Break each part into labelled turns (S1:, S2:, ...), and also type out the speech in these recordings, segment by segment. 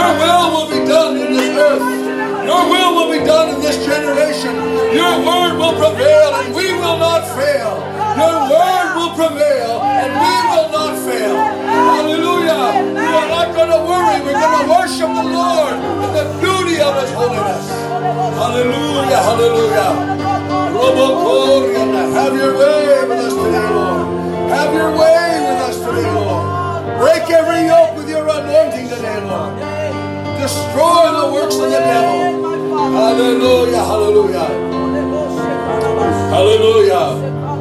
S1: Your will be done in this earth. Your will be done in this generation. Your word will prevail and we will not fail. Your word will prevail and we will not fail. Hallelujah. We are not going to worry. We're going to worship the Lord in the beauty of His holiness. Hallelujah. Hallelujah. Have your way with us today, Lord. Have your way with us today, Lord. Break every yoke with your anointing today, Lord. Destroy the works of the devil. Hallelujah, hallelujah. Hallelujah.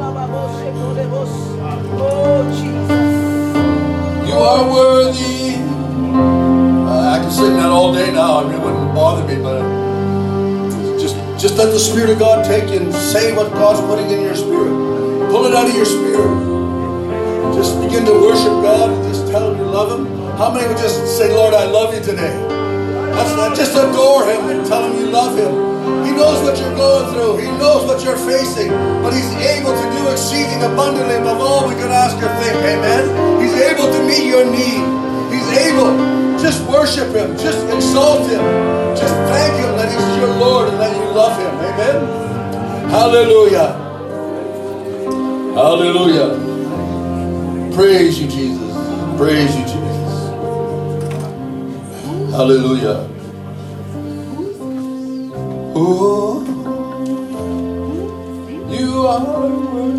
S1: You are worthy. I can sing that all day now. I mean, it wouldn't bother me, but just let the Spirit of God take you and say what God's putting in your spirit. Pull it out of your spirit. Just begin to worship God and just tell Him you love Him. How many would just say, Lord, I love you today? Just adore Him and tell Him you love Him. He knows what you're going through. He knows what you're facing. But He's able to do exceeding abundantly above all we could ask or think. Amen? He's able to meet your need. He's able. Just worship Him. Just exalt Him. Just thank Him that He's your Lord and that you love Him. Amen? Hallelujah. Hallelujah. Praise you, Jesus. Praise you, Jesus. Hallelujah. Oh, you are worthy.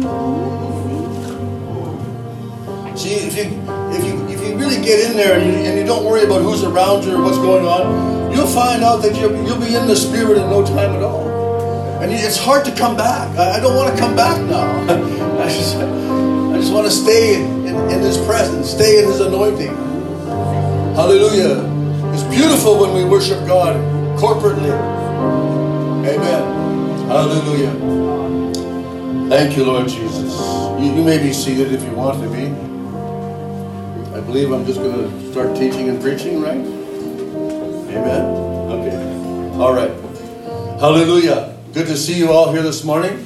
S1: See, if you really get in there and you don't worry about who's around you or what's going on, you'll find out that you'll be in the Spirit in no time at all. And it's hard to come back. I don't want to come back now. I just want to stay in His presence, stay in His anointing. Hallelujah. It's beautiful when we worship God corporately. Amen. Hallelujah. Thank you, Lord Jesus. You may be seated if you want to be. I believe I'm just going to start teaching and preaching, right? Amen. Okay. All right. Hallelujah. Good to see you all here this morning.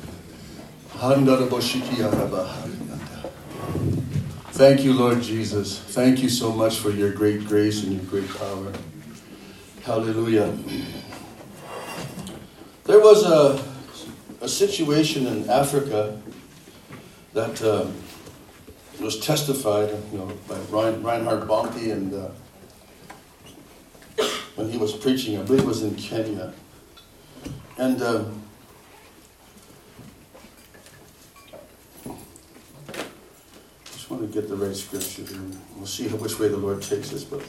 S1: Thank you, Lord Jesus. Thank you so much for your great grace and your great power. Hallelujah. There was a situation in Africa that was testified, by Reinhard Bonnke, and when he was preaching, I believe it was in Kenya, and just want to get the right scripture here. We'll see which way the Lord takes us, but.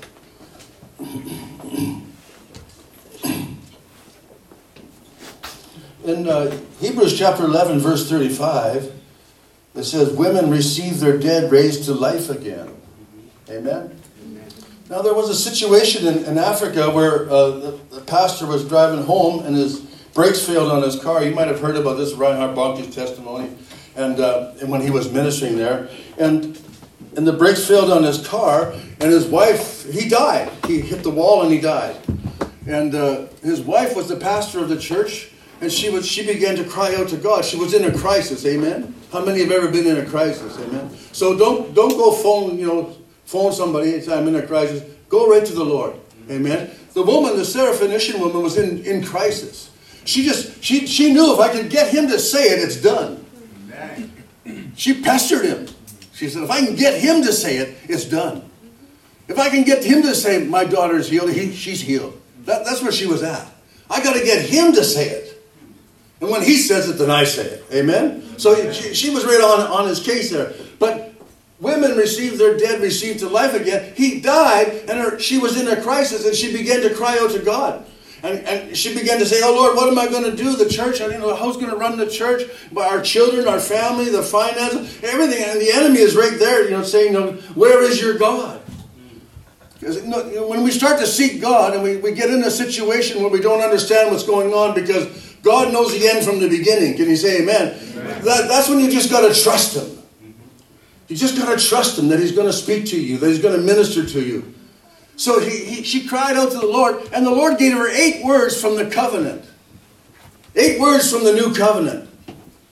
S1: In Hebrews chapter 11, verse 35, it says, women receive their dead raised to life again. Amen? Amen. Now, there was a situation in Africa where the pastor was driving home and his brakes failed on his car. You might have heard about this, Reinhard Bonnke's testimony, and when he was ministering there. And the brakes failed on his car, and his wife, he died. He hit the wall and he died. And his wife was the pastor of the church. And she began to cry out to God. She was in a crisis, amen? How many have ever been in a crisis, amen? So don't go phone somebody and say, I'm in a crisis. Go right to the Lord, amen? The woman, the Syrophoenician woman, was in crisis. She knew if I could get him to say it, it's done. She pestered him. She said, if I can get him to say it, it's done. If I can get him to say, my daughter is healed, she's healed. That's where she was at. I got to get him to say it. And when he says it, then I say it. Amen? So she was right on his case there. But women received their dead, received to life again. He died, and she was in a crisis, and she began to cry out to God. And she began to say, oh, Lord, what am I going to do? The church, I don't know who's going to run the church. Our children, our family, the finances, everything. And the enemy is right there, saying, where is your God? Because when we start to seek God and we get in a situation where we don't understand what's going on because God knows the end from the beginning. Can you say amen? Amen. That's when you just got to trust Him. You just got to trust Him that He's going to speak to you, that He's going to minister to you. So she cried out to the Lord, and the Lord gave her 8 words from the covenant. 8 words from the new covenant.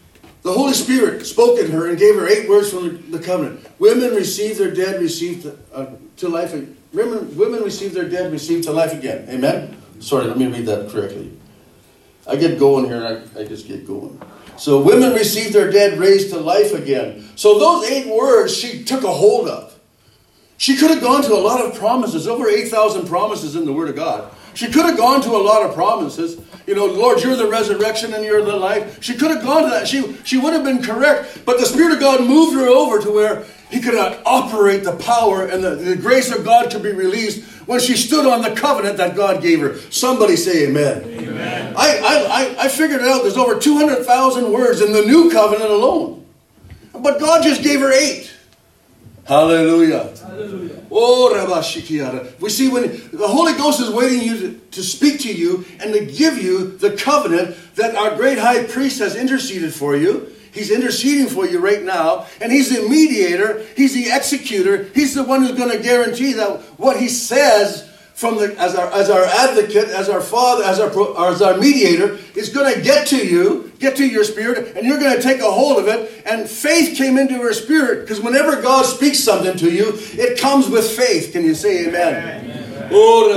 S1: The Holy Spirit spoke in her and gave her 8 words from the covenant. Women receive their dead, receive to life. Women receive their dead, receive to life again. Amen? Sorry, let me read that correctly. I get going here, and I just get going. So women receive their dead, raised to life again. So those 8 words she took a hold of. She could have gone to a lot of promises, over 8,000 promises in the Word of God. She could have gone to a lot of promises. You know, Lord, you're the resurrection and you're the life. She could have gone to that. She would have been correct. But the Spirit of God moved her over to where He could operate the power and the grace of God could be released when she stood on the covenant that God gave her. Somebody say amen. Amen. I figured it out. There's over 200,000 words in the new covenant alone. But God just gave her 8. Hallelujah. Hallelujah. Oh, Rabashikiara. We see when the Holy Ghost is waiting you to speak to you and to give you the covenant that our great high priest has interceded for you. He's interceding for you right now. And He's the mediator. He's the executor. He's the one who's going to guarantee that what He says as our advocate, as our Father, as our mediator, is going to get to you, get to your spirit, and you're going to take a hold of it. And faith came into her spirit, because whenever God speaks something to you, it comes with faith. Can you say amen? Oh,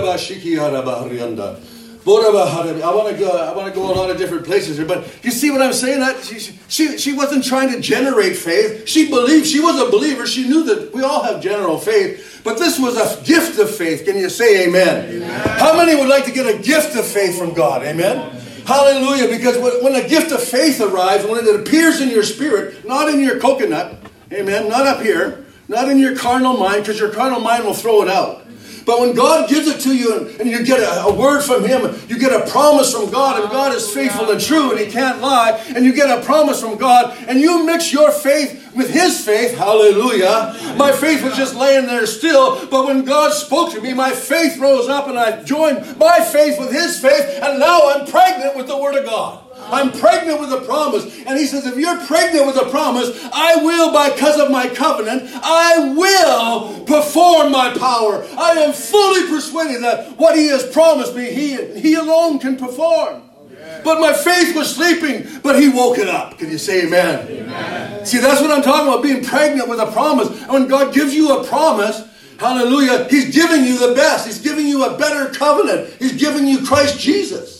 S1: I want to go a lot of different places here, but you see what I'm saying? That she wasn't trying to generate faith. She believed. She was a believer. She knew that we all have general faith, but this was a gift of faith. Can you say amen? Amen. How many would like to get a gift of faith from God? Amen? Amen. Hallelujah. Because when a gift of faith arrives, when it appears in your spirit, not in your coconut, amen, not up here, not in your carnal mind, because your carnal mind will throw it out. But when God gives it to you and you get a word from Him, you get a promise from God, and God is faithful and true and He can't lie, and you get a promise from God, and you mix your faith with His faith, hallelujah. My faith was just laying there still, but when God spoke to me, my faith rose up and I joined my faith with His faith, and now I'm pregnant with the Word of God. I'm pregnant with a promise. And He says, if you're pregnant with a promise, I will, because of my covenant, I will perform my power. I am fully persuaded that what He has promised me, He alone can perform. But my faith was sleeping, but He woke it up. Can you say amen? Amen. See, that's what I'm talking about, being pregnant with a promise. And when God gives you a promise, hallelujah, He's giving you the best. He's giving you a better covenant. He's giving you Christ Jesus.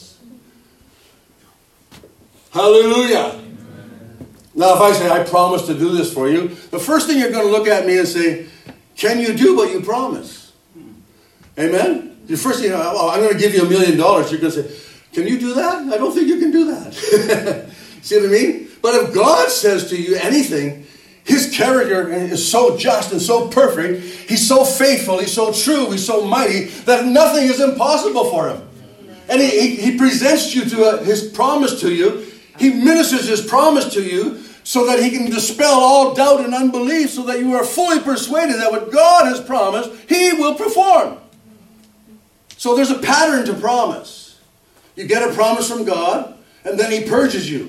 S1: Hallelujah. Amen. Now if I say, I promise to do this for you, the first thing you're going to look at me and say, can you do what you promise? Amen? The first thing, I'm going to give you $1 million. You're going to say, can you do that? I don't think you can do that. See what I mean? But if God says to you anything, His character is so just and so perfect. He's so faithful. He's so true. He's so mighty that nothing is impossible for Him. And He presents you to His promise to you. He ministers His promise to you so that He can dispel all doubt and unbelief, so that you are fully persuaded that what God has promised, He will perform. So there's a pattern to promise. You get a promise from God, and then He purges you.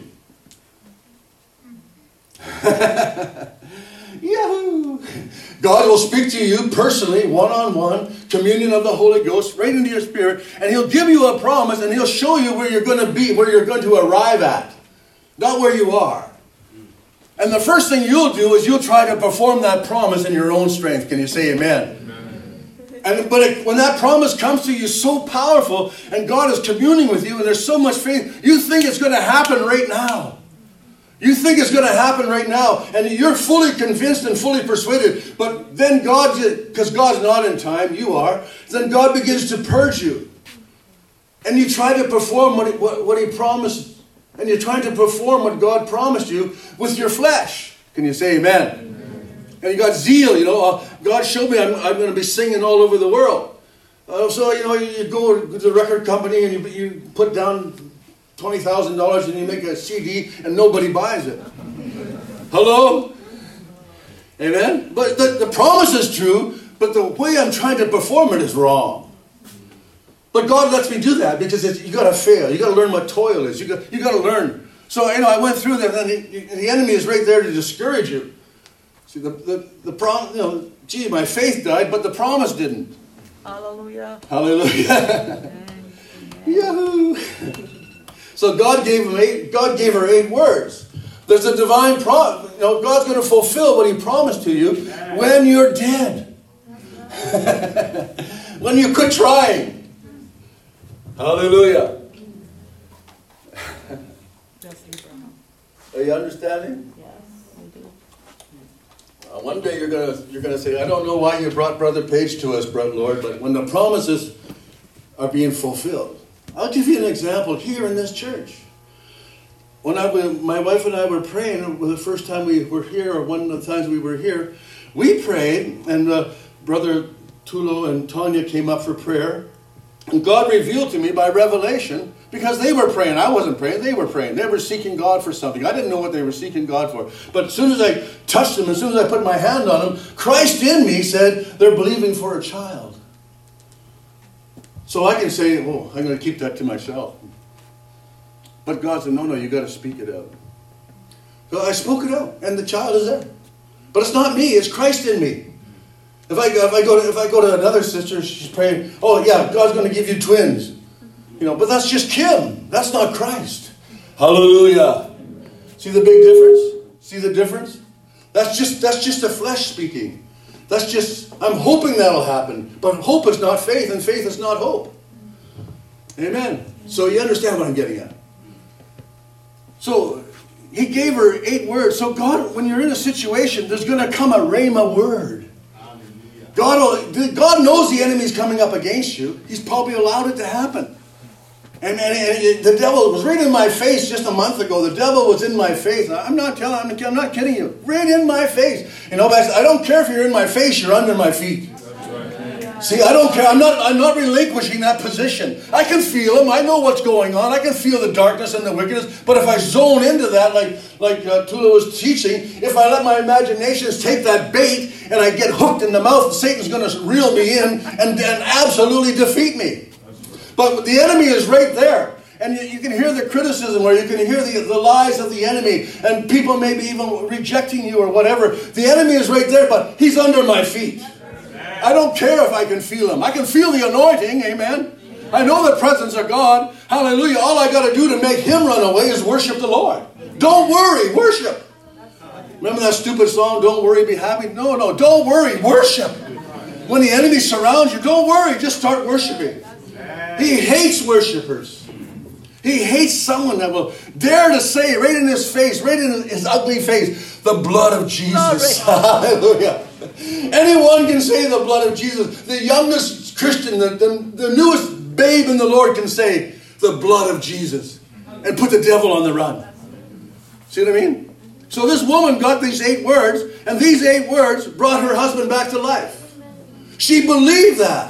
S1: Yahoo! God will speak to you personally, one-on-one, communion of the Holy Ghost, right into your spirit, and He'll give you a promise, and He'll show you where you're going to be, where you're going to arrive at, not where you are. And the first thing you'll do is you'll try to perform that promise in your own strength. Can you say amen? Amen. But when that promise comes to you so powerful, and God is communing with you, and there's so much faith, you think it's going to happen right now. You think it's going to happen right now, and you're fully convinced and fully persuaded. But then God, because God's not in time, you are, then God begins to purge you. And you try to perform what He promised. And you're trying to perform what God promised you with your flesh. Can you say amen? Amen. And you got zeal, God showed me I'm going to be singing all over the world. So, you go to the record company and you put down $20,000 and you make a CD and nobody buys it. Hello? Amen? But the promise is true, but the way I'm trying to perform it is wrong. But God lets me do that because you got to fail. You got to learn what toil is. You got to learn. So, I went through that, and the enemy is right there to discourage you. See, the problem, my faith died, but the promise didn't. Hallelujah. Hallelujah. Yahoo! So God gave her 8 words. There's a divine promise. God's going to fulfill what He promised to you when you're dead. When you quit trying. Hallelujah. Are you understanding?
S2: Yes, I do.
S1: One day you're gonna say, I don't know why you brought Brother Page to us, Lord, but when the promises are being fulfilled. I'll give you an example here in this church. When my wife and I were praying, the first time we were here, or one of the times we were here, we prayed, and Brother Tulo and Tanya came up for prayer, and God revealed to me by revelation, because they were praying. I wasn't praying. They were praying. They were seeking God for something. I didn't know what they were seeking God for. But as soon as I touched them, as soon as I put my hand on them, Christ in me said they're believing for a child. So I can say, oh, I'm going to keep that to myself. But God said, no, you got to speak it out. So I spoke it out, and the child is there. But it's not me. It's Christ in me. If I go to another sister, she's praying, oh yeah, God's going to give you twins. But that's just Kim. That's not Christ. Hallelujah. See the big difference? See the difference? That's just the flesh speaking. That's just, I'm hoping that'll happen. But hope is not faith, and faith is not hope. Amen. So you understand what I'm getting at. So He gave her 8 words. So God, when you're in a situation, there's going to come a rhema word. God knows the enemy's coming up against you. He's probably allowed it to happen. And the devil was right in my face just a month ago. The devil was in my face. I'm not kidding you. Right in my face. But I don't care if you're in my face, you're under my feet. See, I don't care. I'm not relinquishing that position. I can feel him. I know what's going on. I can feel the darkness and the wickedness. But if I zone into that, like Tula was teaching, if I let my imaginations take that bait and I get hooked in the mouth, Satan's going to reel me in and absolutely defeat me. But the enemy is right there. And you can hear the criticism, or you can hear the lies of the enemy, and people may be even rejecting you or whatever. The enemy is right there, but he's under my feet. I don't care if I can feel him. I can feel the anointing, amen. I know the presence of God. Hallelujah. All I got to do to make him run away is worship the Lord. Don't worry, worship. Remember that stupid song, Don't Worry, Be Happy? No, don't worry, worship. When the enemy surrounds you, don't worry, just start worshiping. He hates worshipers. He hates someone that will dare to say right in his face, right in his ugly face, the blood of Jesus. Hallelujah. Anyone can say the blood of Jesus. The youngest Christian, the newest babe in the Lord can say the blood of Jesus and put the devil on the run. See what I mean? So this woman got these 8 words, and these 8 words brought her husband back to life. She believed that.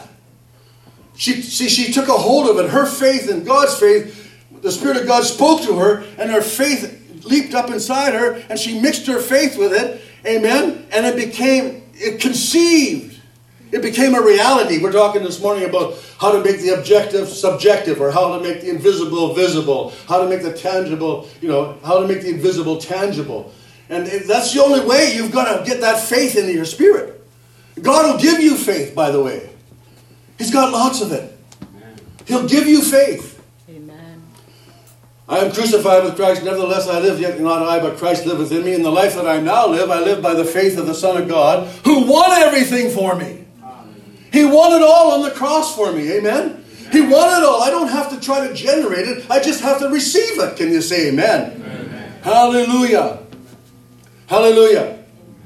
S1: She took a hold of it. Her faith and God's faith, the Spirit of God spoke to her, and her faith leaped up inside her, and she mixed her faith with it. Amen? And it conceived. It became a reality. We're talking this morning about how to make the objective subjective, or how to make the invisible visible, how to make the tangible, how to make the invisible tangible. And that's the only way. You've got to get that faith into your spirit. God will give you faith, by the way. He's got lots of it. He'll give you faith.
S2: Amen.
S1: I am crucified with Christ, nevertheless I live, yet not I, but Christ liveth in me. In the life that I now live, I live by the faith of the Son of God, who won everything for me. He won it all on the cross for me. Amen? He won it all. I don't have to try to generate it. I just have to receive it. Can you say amen? Amen. Hallelujah. Hallelujah.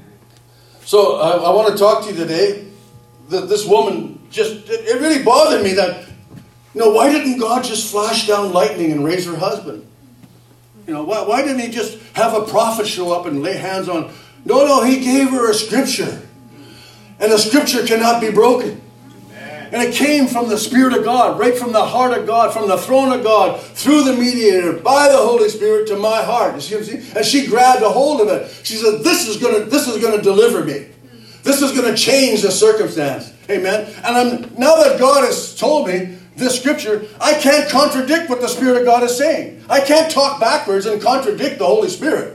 S1: So I want to talk to you today. This woman it really bothered me that, why didn't God just flash down lightning and raise her husband? Why didn't he just have a prophet show up and lay hands on? No, he gave her a scripture. And the scripture cannot be broken. And it came from the Spirit of God, right from the heart of God, from the throne of God, through the mediator, by the Holy Spirit to my heart. You see what I'm saying? And she grabbed a hold of it. She said, this is going to deliver me. This is going to change the circumstance. Amen. And now that God has told me this scripture, I can't contradict what the Spirit of God is saying. I can't talk backwards and contradict the Holy Spirit.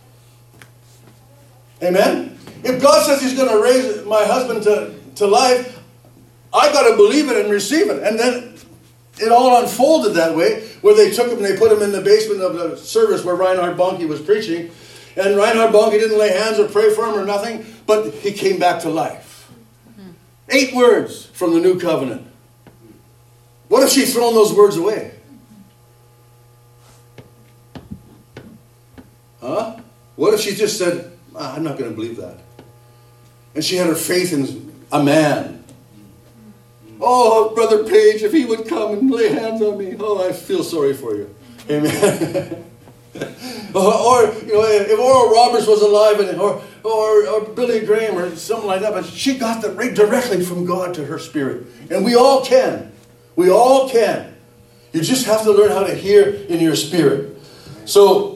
S1: Amen. If God says he's going to raise my husband to life, I got to believe it and receive it. And then it all unfolded that way, where they took him and they put him in the basement of the service where Reinhard Bonnke was preaching. And Reinhard Bonnke didn't lay hands or pray for him or nothing, but he came back to life. 8 words from the New Covenant. What if she'd thrown those words away? Huh? What if she just said, I'm not going to believe that? And she had her faith in a man. Oh, Brother Page, if he would come and lay hands on me. Oh, I feel sorry for you. Amen. Or, you know, if Oral Roberts was alive, or Billy Graham or something like that, but she got that right directly from God to her spirit. And we all can. We all can. You just have to learn how to hear in your spirit. So,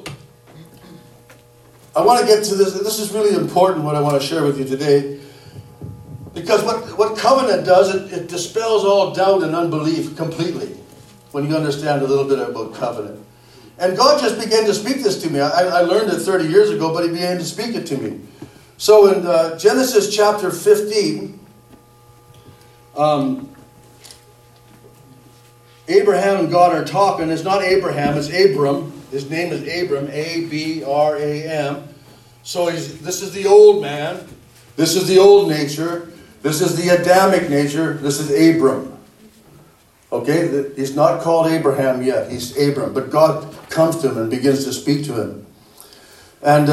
S1: I want to get to this. This is really important, what I want to share with you today. Because what covenant does, it dispels all doubt and unbelief completely. When you understand a little bit about covenant. And God just began to speak this to me. I learned it 30 years ago, but he began to speak it to me. So in Genesis chapter 15, Abraham and God are talking. It's not Abraham, it's Abram. His name is Abram, A-B-R-A-M. So this is the old man. This is the old nature. This is the Adamic nature. This is Abram. Okay? He's not called Abraham yet. He's Abram. But God comes to him and begins to speak to him. And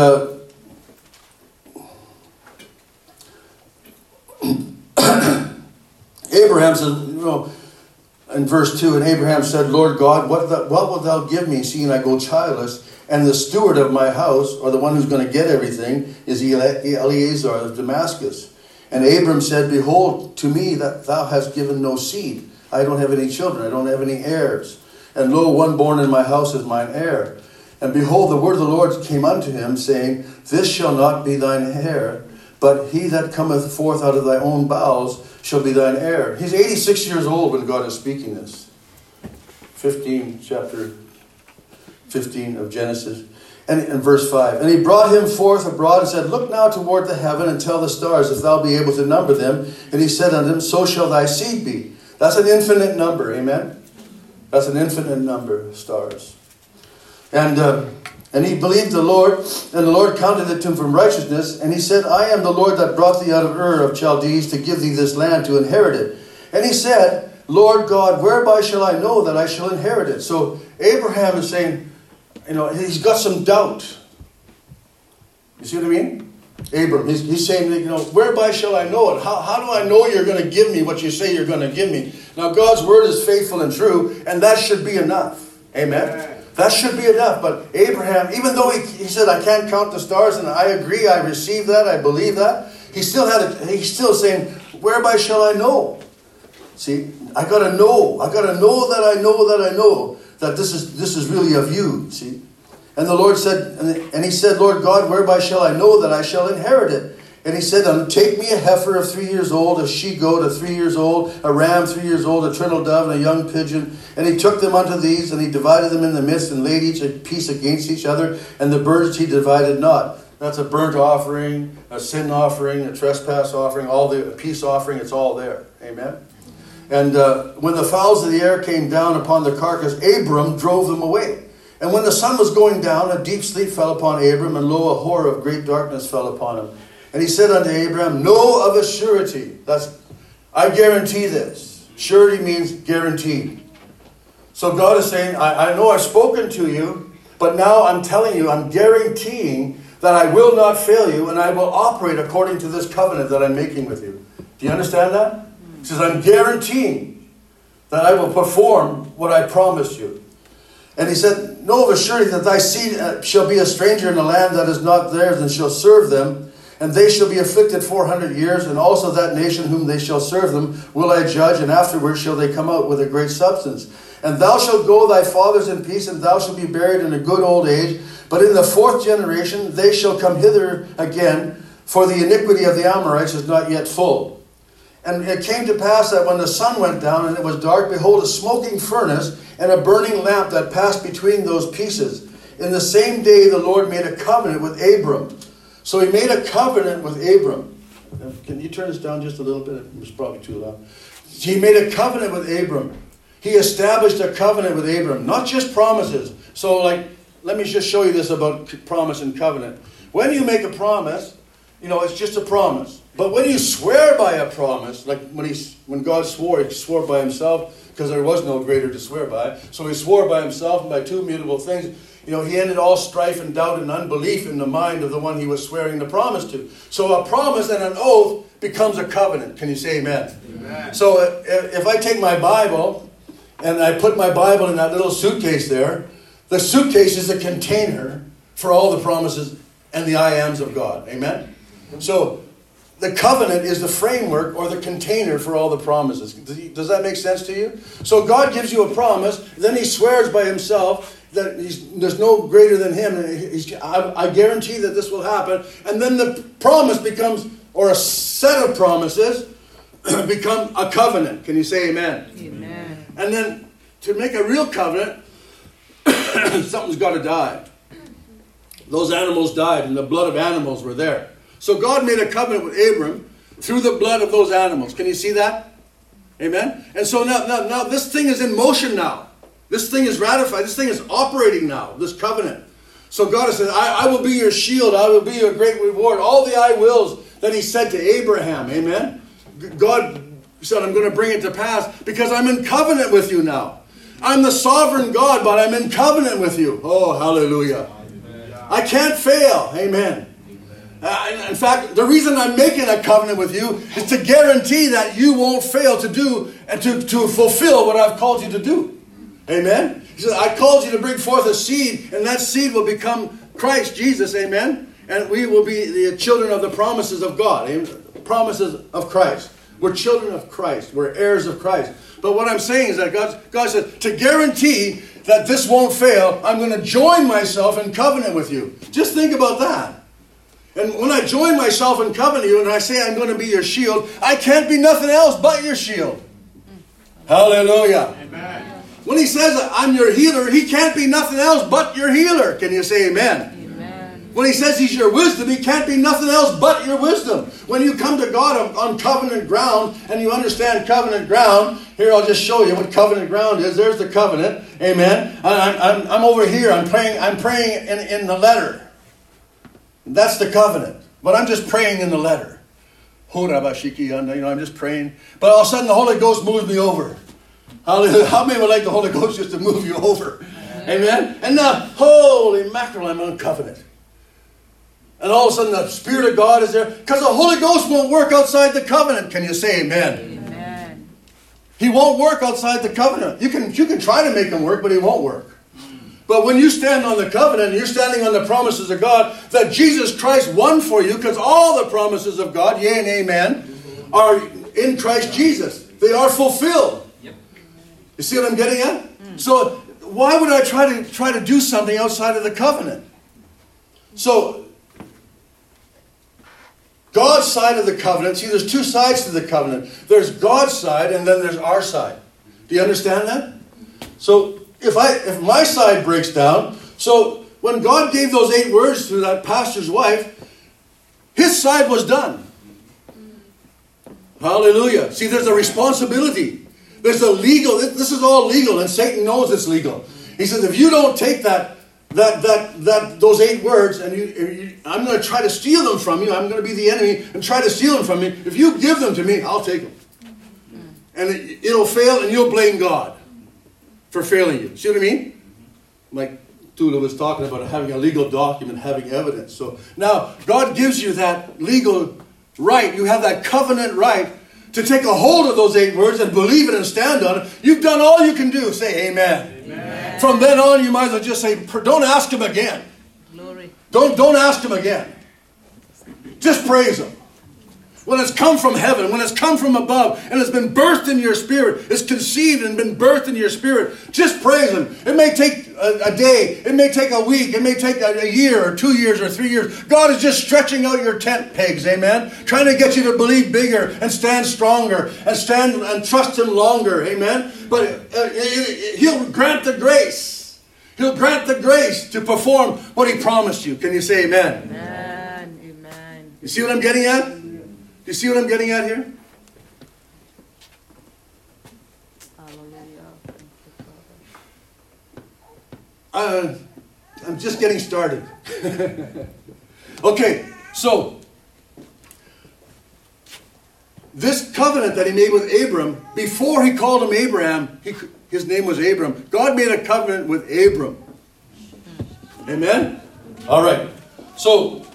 S1: Abraham says, you know, in verse 2, and Abraham said, Lord God, what wilt thou give me, seeing I go childless? And the steward of my house, or the one who's going to get everything, is Eliezer of Damascus. And Abram said, behold, to me that thou hast given no seed. I don't have any children. I don't have any heirs. And lo, one born in my house is mine heir. And behold, the word of the Lord came unto him, saying, this shall not be thine heir, but he that cometh forth out of thy own bowels shall be thine heir. He's 86 years old when God is speaking this. Chapter 15 of Genesis. And in verse 5, and he brought him forth abroad and said, look now toward the heaven and tell the stars, if thou be able to number them. And he said unto him, so shall thy seed be. That's an infinite number, amen? That's an infinite number of stars. And he believed the Lord, and the Lord counted it to him from righteousness. And he said, I am the Lord that brought thee out of Ur of Chaldees to give thee this land to inherit it. And he said, Lord God, whereby shall I know that I shall inherit it? So Abraham is saying, you know, he's got some doubt. You see what I mean? Abram, he's saying, you know, whereby shall I know it? How do I know you're going to give me what you say you're going to give me? Now, God's word is faithful and true, and that should be enough. Amen? That should be enough. But Abraham, even though he said, I can't count the stars, and I agree, I receive that, I believe that, he's still saying, whereby shall I know? See, I got to know. I got to know that I know that I know that this is really of you. See? And the Lord said, and he said, Lord God, whereby shall I know that I shall inherit it? And he said, take me a heifer of 3 years old, a she-goat of 3 years old, a ram 3 years old, a turtle dove, and a young pigeon. And he took them unto these, and he divided them in the midst, and laid each a piece against each other. And the birds he divided not. That's a burnt offering, a sin offering, a trespass offering, a peace offering. It's all there. Amen. And when the fowls of the air came down upon the carcass, Abram drove them away. And when the sun was going down, a deep sleep fell upon Abram, and lo, a horror of great darkness fell upon him. And he said unto Abram, know of a surety. I guarantee this. Surety means guaranteed. So God is saying, I know I've spoken to you, but now I'm telling you, I'm guaranteeing that I will not fail you, and I will operate according to this covenant that I'm making with you. Do you understand that? He says, I'm guaranteeing that I will perform what I promised you. And he said, know of a surety that thy seed shall be a stranger in a land that is not theirs, and shall serve them. And they shall be afflicted 400 years, and also that nation whom they shall serve them will I judge, and afterwards shall they come out with a great substance. And thou shalt go thy fathers in peace, and thou shalt be buried in a good old age. But in the 4th generation they shall come hither again, for the iniquity of the Amorites is not yet full. And it came to pass that when the sun went down and it was dark, behold, a smoking furnace and a burning lamp that passed between those pieces. In the same day the Lord made a covenant with Abram. So he made a covenant with Abram. Can you turn this down just a little bit? It's probably too loud. He made a covenant with Abram. He established a covenant with Abram, not just promises. So let me just show you this about promise and covenant. When you make a promise, it's just a promise. But when you swear by a promise, like when God swore, he swore by himself because there was no greater to swear by. So he swore by himself and by two immutable things. He ended all strife and doubt and unbelief in the mind of the one he was swearing the promise to. So a promise and an oath becomes a covenant. Can you say amen? Amen. So if I take my Bible and I put my Bible in that little suitcase there, the suitcase is a container for all the promises and the I ams of God. Amen? So the covenant is the framework or the container for all the promises. Does that make sense to you? So God gives you a promise, then he swears by himself that there's no greater than him. I guarantee that this will happen. And then the promise becomes, or a set of promises, become a covenant. Can you say amen? Amen. And then to make a real covenant, something's got to die. Those animals died and the blood of animals were there. So God made a covenant with Abram through the blood of those animals. Can you see that? Amen? And so now this thing is in motion now. This thing is ratified. This thing is operating now, this covenant. So God has said, I will be your shield. I will be your great reward. All the I wills that he said to Abraham. Amen? God said, I'm going to bring it to pass because I'm in covenant with you now. I'm the sovereign God, but I'm in covenant with you. Oh, hallelujah. Amen. I can't fail. Amen. In fact, the reason I'm making a covenant with you is to guarantee that you won't fail to do and to fulfill what I've called you to do. Amen? He says, I called you to bring forth a seed, and that seed will become Christ Jesus. Amen? And we will be the children of the promises of God. Amen? Promises of Christ. We're children of Christ. We're heirs of Christ. But what I'm saying is that God said, to guarantee that this won't fail, I'm going to join myself in covenant with you. Just think about that. And when I join myself in covenant with you and I say I'm going to be your shield, I can't be nothing else but your shield. Hallelujah. Amen. When he says I'm your healer, he can't be nothing else but your healer. Can you say amen? Amen. When he says he's your wisdom, he can't be nothing else but your wisdom. When you come to God on covenant ground and you understand covenant ground, here I'll just show you what covenant ground is. There's the covenant. Amen. I'm over here. I'm praying in the letter. That's the covenant. But I'm just praying in the letter. I'm just praying. But all of a sudden the Holy Ghost moves me over. Hallelujah. How many would like the Holy Ghost just to move you over? Amen. And now, holy mackerel, I'm on covenant. And all of a sudden the Spirit of God is there. Because the Holy Ghost won't work outside the covenant. Can you say amen? Amen. He won't work outside the covenant. You can try to make him work, but he won't work. But when you stand on the covenant, you're standing on the promises of God that Jesus Christ won for you, because all the promises of God, yea and amen, are in Christ Jesus. They are fulfilled. Yep. You see what I'm getting at? So why would I try to do something outside of the covenant? So God's side of the covenant, see, there's two sides to the covenant. There's God's side and then there's our side. Do you understand that? So if my side breaks down, so when God gave those 8 words to that pastor's wife, his side was done. Hallelujah. See, there's a responsibility. There's a legal, this is all legal, and Satan knows it's legal. He says, if you don't take those 8 words, and I'm going to try to steal them from you, I'm going to be the enemy and try to steal them from you. If you give them to me, I'll take them. And it'll fail, and you'll blame God for failing you. See what I mean? Like Tula was talking about having a legal document, having evidence. So now God gives you that legal right. You have that covenant right to take a hold of those 8 words and believe it and stand on it. You've done all you can do. Say amen. Amen. From then on, you might as well just say, don't ask him again. Glory. Don't ask him again. Just praise him. When it's come from heaven, when it's come from above, and it's been birthed in your spirit, it's conceived and been birthed in your spirit, just praise him. It may take a day, it may take a week, it may take a year or 2 years or 3 years. God is just stretching out your tent pegs, amen? Trying to get you to believe bigger and stand stronger and stand and trust him longer, amen? But he'll grant the grace. He'll grant the grace to perform what he promised you. Can you say amen? Amen. Amen. You see what I'm getting at? Do you see what I'm getting at here? I'm just getting started. Okay, so this covenant that he made with Abram, before he called him Abraham, his name was Abram. God made a covenant with Abram. Amen? All right. So,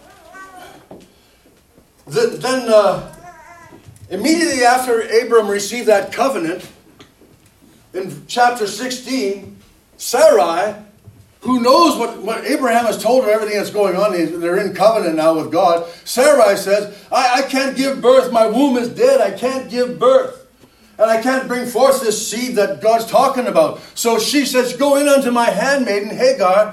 S1: then immediately after Abram received that covenant, in chapter 16, Sarai, who knows what Abraham has told her, everything that's going on, they're in covenant now with God. Sarai says, I can't give birth, my womb is dead, I can't give birth. And I can't bring forth this seed that God's talking about. So she says, go in unto my handmaiden Hagar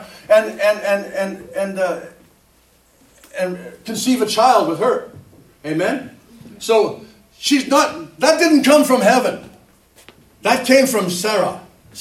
S1: and conceive a child with her. Amen? So she's not, that didn't come from heaven. That came from Sarah.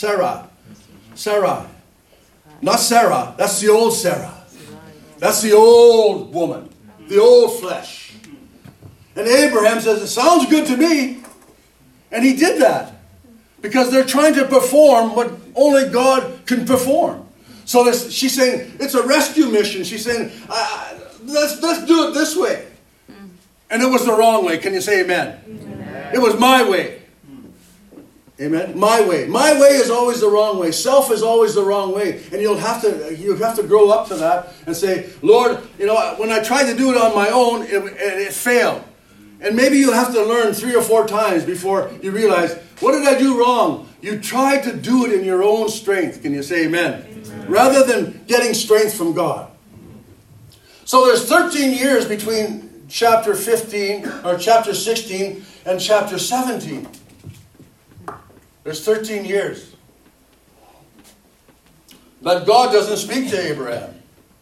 S1: Not Sarah. That's the old Sarah. That's the old woman. The old flesh. And Abraham says, it sounds good to me. And he did that. Because they're trying to perform what only God can perform. So she's saying, it's a rescue mission. She's saying, let's do it this way. And it was the wrong way. Can you say amen? Amen. It was my way. Amen. My way. My way is always the wrong way. Self is always the wrong way. And you have to grow up to that and say, Lord, when I tried to do it on my own, it failed. And maybe you'll have to learn 3 or 4 times before you realize, what did I do wrong? You tried to do it in your own strength. Can you say amen? Amen. Rather than getting strength from God. So there's 13 years between chapter 16 and chapter 17. There's 13 years. But God doesn't speak to Abraham.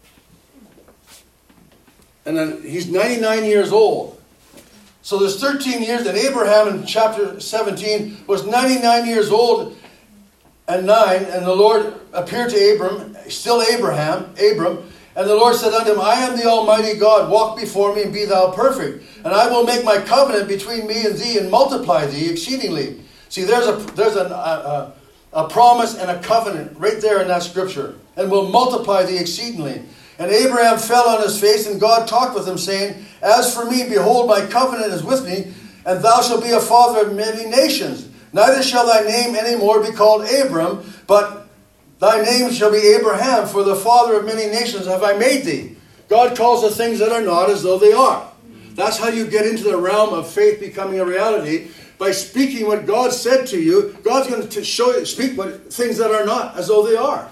S1: And then he's 99 years old. So there's 13 years, and Abraham in chapter 17 was 99 years old and 9, and the Lord appeared to Abram, and the Lord said unto him, I am the Almighty God, walk before me and be thou perfect, and I will make my covenant between me and thee and multiply thee exceedingly. See, there's a promise and a covenant right there in that scripture, and will multiply thee exceedingly. And Abraham fell on his face, and God talked with him, saying, As for me, behold, my covenant is with me, and thou shalt be a father of many nations. Neither shall thy name any more be called Abram, but thy name shall be Abraham, for the father of many nations have I made thee. God calls the things that are not as though they are. That's how you get into the realm of faith becoming a reality. By speaking what God said to you, God's going to speak things that are not as though they are.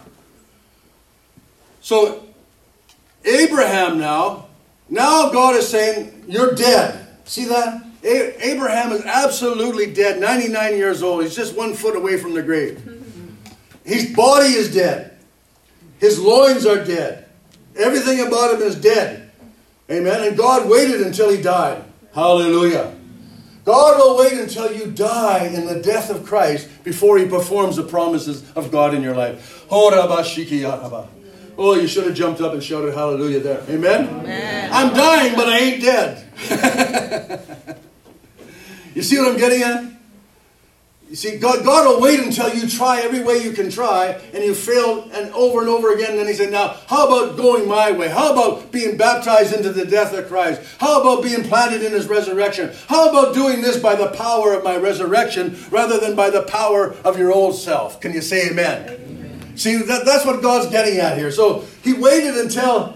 S1: So, Abraham now God is saying, you're dead. See that? Abraham is absolutely dead, 99 years old. He's just 1 foot away from the grave. His body is dead. His loins are dead. Everything about him is dead. Amen. And God waited until he died. Hallelujah. God will wait until you die in the death of Christ before he performs the promises of God in your life. Oh, you should have jumped up and shouted hallelujah there. Amen? Amen. I'm dying, but I ain't dead. You see what I'm getting at? You see, God will wait until you try every way you can try, and you fail and over again. And then he said, now, how about going my way? How about being baptized into the death of Christ? How about being planted in his resurrection? How about doing this by the power of my resurrection rather than by the power of your old self? Can you say amen? Amen. See, that's what God's getting at here. So he waited until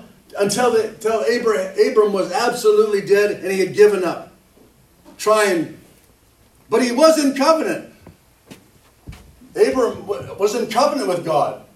S1: Abram was absolutely dead and he had given up trying. But he was in covenant. Abram was in covenant with God.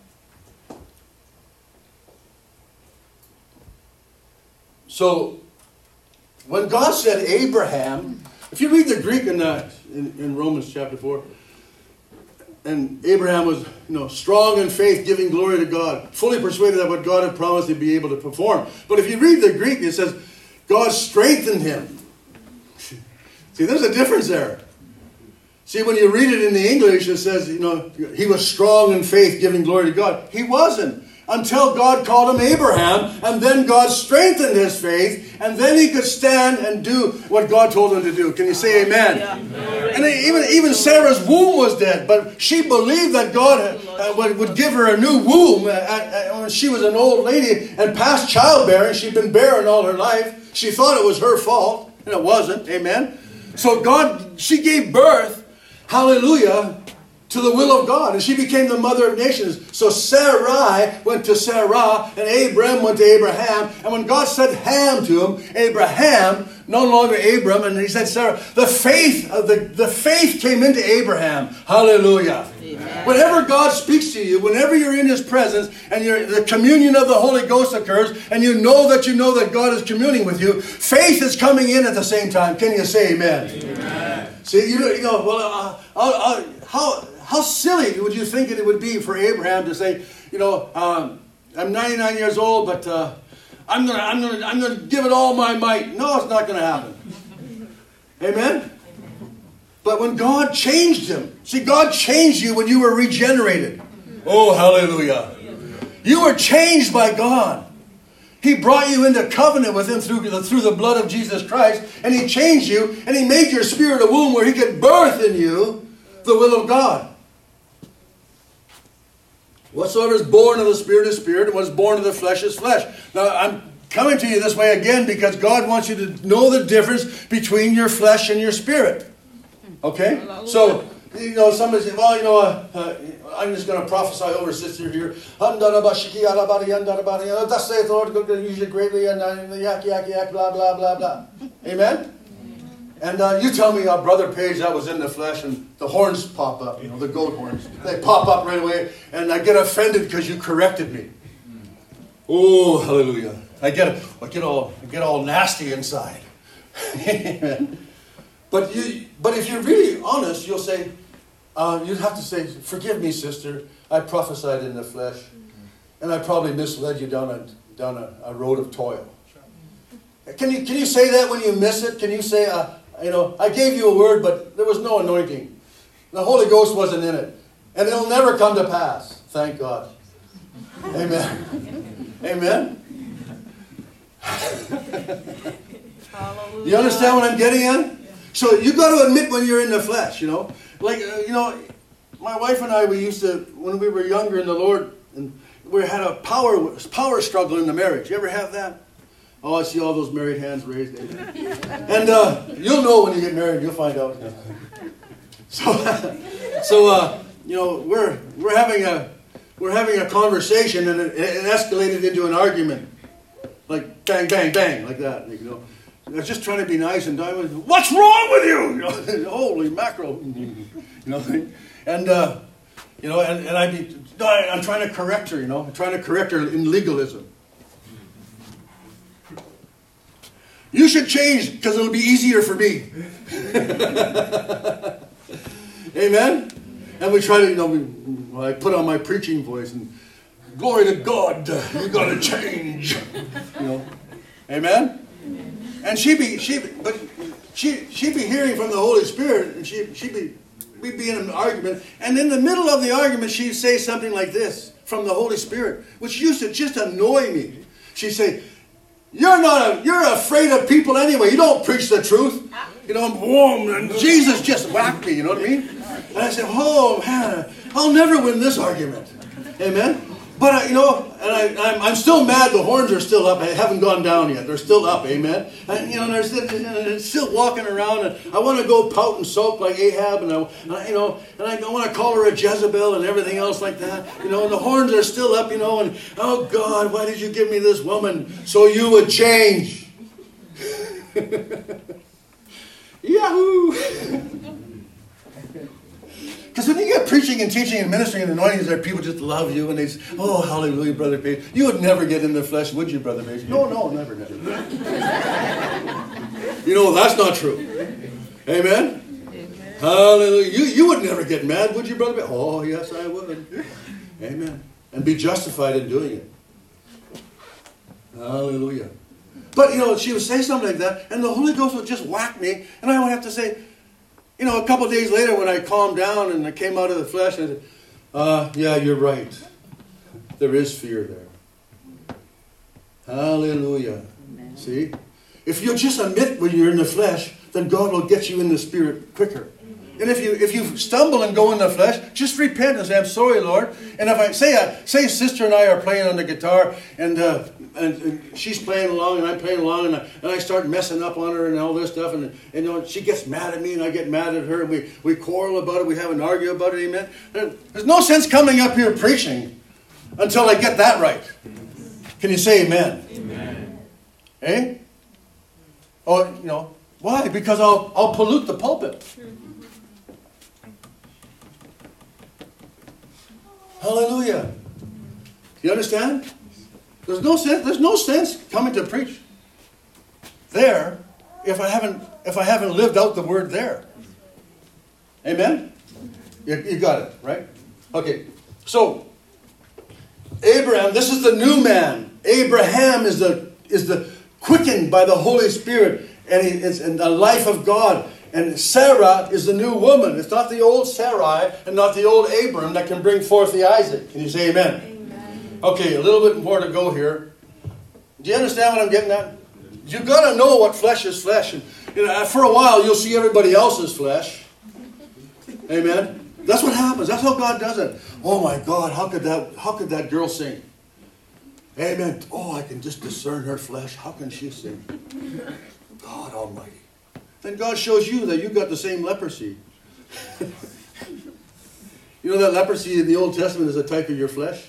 S1: So when God said Abraham, if you read the Greek in Romans chapter 4, and Abraham was, strong in faith, giving glory to God, fully persuaded that what God had promised he'd be able to perform. But if you read the Greek, it says, God strengthened him. See, there's a difference there. See, when you read it in the English, it says, he was strong in faith, giving glory to God. He wasn't. until God called him Abraham, and then God strengthened his faith, and then he could stand and do what God told him to do. Can you say amen? Yeah. And even Sarah's womb was dead, but she believed that God would give her a new womb when she was an old lady and past childbearing. She'd been barren all her life. She thought it was her fault, and it wasn't. Amen? So she gave birth, hallelujah, to the will of God. And she became the mother of nations. So Sarai went to Sarah, and Abram went to Abraham. And when God said Ham to him, Abraham, no longer Abram, and he said Sarah, the faith came into Abraham. Hallelujah. Amen. Whenever God speaks to you, whenever you're in his presence, and the communion of the Holy Ghost occurs, and you know that God is communing with you, faith is coming in at the same time. Can you say amen? Amen. See, you know, well, how silly would you think it would be for Abraham to say, you know, I'm 99 years old, but I'm gonna give it all my might. No, it's not going to happen. Amen? But when God changed him, see, God changed you when you were regenerated. Oh, hallelujah. You were changed by God. He brought you into covenant with him through the blood of Jesus Christ, and he changed you, and he made your spirit a womb where he could birth in you the will of God. Whatsoever is born of the Spirit is spirit, and what is born of the flesh is flesh. Now, I'm coming to you this way again because God wants you to know the difference between your flesh and your spirit. Okay? So, you know, somebody says, well, you know, I'm just going to prophesy over sister here. Thus saith the Lord, use it greatly, and yak, yak, yak, blah, blah, blah, blah. Amen? And you tell me, Brother Page, I was in the flesh, and the horns pop up, you know, the goat horns. They pop up right away, and I get offended because you corrected me. Oh, hallelujah. I get all nasty inside. Amen. But if you're really honest, you'll say, you'd have to say, forgive me, sister, I prophesied in the flesh, and I probably misled you down a road of toil. Can you say that when you miss it? Can you say, you know, I gave you a word, but there was no anointing. The Holy Ghost wasn't in it. And it'll never come to pass. Thank God. Amen. Amen. You understand what I'm getting at? So you got to admit when you're in the flesh, you know. Like, you know, my wife and I, we used to, when we were younger in the Lord, and we had a power struggle in the marriage. You ever have that? Oh, I see all those married hands raised. And you'll know when you get married. You'll find out. So you know, we're having a conversation, and it escalated into an argument, like bang, bang, bang, like that. You know, I was just trying to be nice, and I was, what's wrong with you? You know, holy mackerel. You know, and you know, and I'm trying to correct her. You know, I'm trying to correct her in legalism. You should change because it'll be easier for me. Amen? And we try to, you know, I put on my preaching voice and glory to God, you got to change. You know? Amen? And she'd be hearing from the Holy Spirit, and we'd be in an argument, and in the middle of the argument she'd say something like this from the Holy Spirit, which used to just annoy me. She'd say, You're afraid of people anyway. You don't preach the truth. You know, boom, and Jesus just whacked me, you know what I mean? And I said, oh, man, I'll never win this argument. Amen? But, you know, and I'm still mad the horns are still up. They haven't gone down yet. They're still up, amen? And, you know, they're still walking around. And I want to go pout and soak like Ahab. And, I want to call her a Jezebel and everything else like that. You know, and the horns are still up, you know. And, oh, God, why did you give me this woman? So you would change. Yahoo! Because when you get preaching and teaching and ministering and anointing, there people just love you and they say, oh, hallelujah, Brother Page. You would never get in the flesh, would you, Brother Page? No, never. You know, that's not true. Amen? Amen. Hallelujah. You would never get mad, would you, Brother Page? Oh, yes, I would. Amen. And be justified in doing it. Hallelujah. But, you know, she would say something like that, and the Holy Ghost would just whack me, and I would have to say, you know, a couple of days later when I calmed down and I came out of the flesh, I said, yeah, you're right. There is fear there. Hallelujah.
S2: Amen.
S1: See? If you just admit when you're in the flesh, then God will get you in the spirit quicker. And if you stumble and go in the flesh, just repent and say, I'm sorry, Lord. And if I say sister and I are playing on the guitar, and she's playing along and I'm playing along, and I start messing up on her and all this stuff, and you know, she gets mad at me and I get mad at her, and we quarrel about it, we have an argue about it, amen. There's no sense coming up here preaching until I get that right. Can you say amen?
S2: Amen.
S1: Eh? Oh, you know, why? Because I'll pollute the pulpit. Hallelujah. You understand? There's no sense coming to preach there if I haven't lived out the word there. Amen? You got it, right? Okay. So Abraham, this is the new man. Abraham is the quickened by the Holy Spirit, and it's in the life of God. And Sarah is the new woman. It's not the old Sarai and not the old Abram that can bring forth the Isaac. Can you say amen?
S2: Amen.
S1: Okay, a little bit more to go here. Do you understand what I'm getting at? You've got to know what flesh is flesh. And, you know, for a while, you'll see everybody else's flesh. Amen? That's what happens. That's how God does it. Oh my God, how could that girl sing? Amen. Oh, I can just discern her flesh. How can she sing? God Almighty. Then God shows you that you've got the same leprosy. You know that leprosy in the Old Testament is a type of your flesh?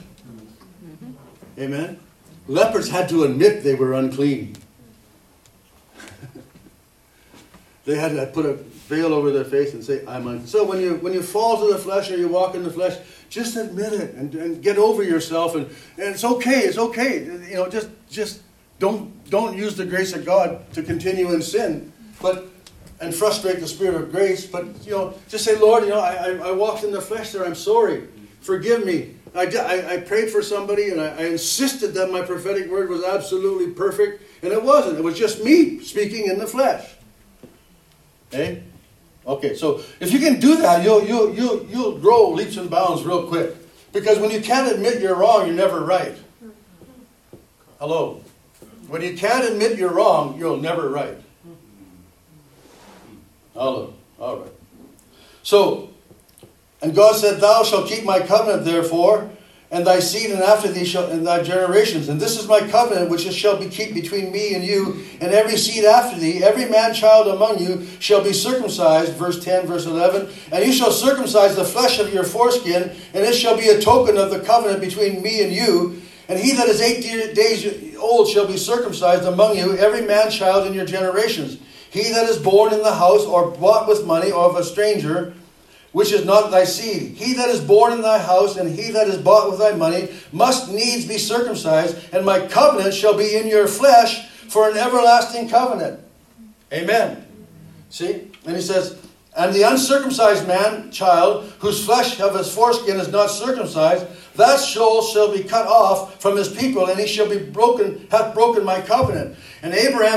S1: Amen? Lepers had to admit they were unclean. They had to put a veil over their face and say, I'm unclean. So when you fall to the flesh or you walk in the flesh, just admit it and get over yourself. And it's okay. It's okay. You know, just don't use the grace of God to continue in sin. And frustrate the Spirit of grace, but you know, just say, Lord, you know, I walked in the flesh there. I'm sorry. Forgive me. I prayed for somebody, and I insisted that my prophetic word was absolutely perfect, and it wasn't. It was just me speaking in the flesh. Okay? Okay. So if you can do that, you'll grow leaps and bounds real quick. Because when you can't admit you're wrong, you're never right. Hello. When you can't admit you're wrong, you're never right. All right. So, and God said, Thou shalt keep my covenant, therefore, and thy seed and after thee shall, and thy generations. And this is my covenant which shall be kept between me and you, and every seed after thee, every man child among you shall be circumcised, verse 10, verse 11, and you shall circumcise the flesh of your foreskin, and it shall be a token of the covenant between me and you. And he that is 8 days old shall be circumcised among you, every man child in your generations. He that is born in the house, or bought with money, or of a stranger, which is not thy seed. He that is born in thy house, and he that is bought with thy money, must needs be circumcised, and my covenant shall be in your flesh for an everlasting covenant. Amen. See? And he says, and the uncircumcised man, child, whose flesh of his foreskin is not circumcised, that soul shall be cut off from his people, and he shall be hath broken my covenant. And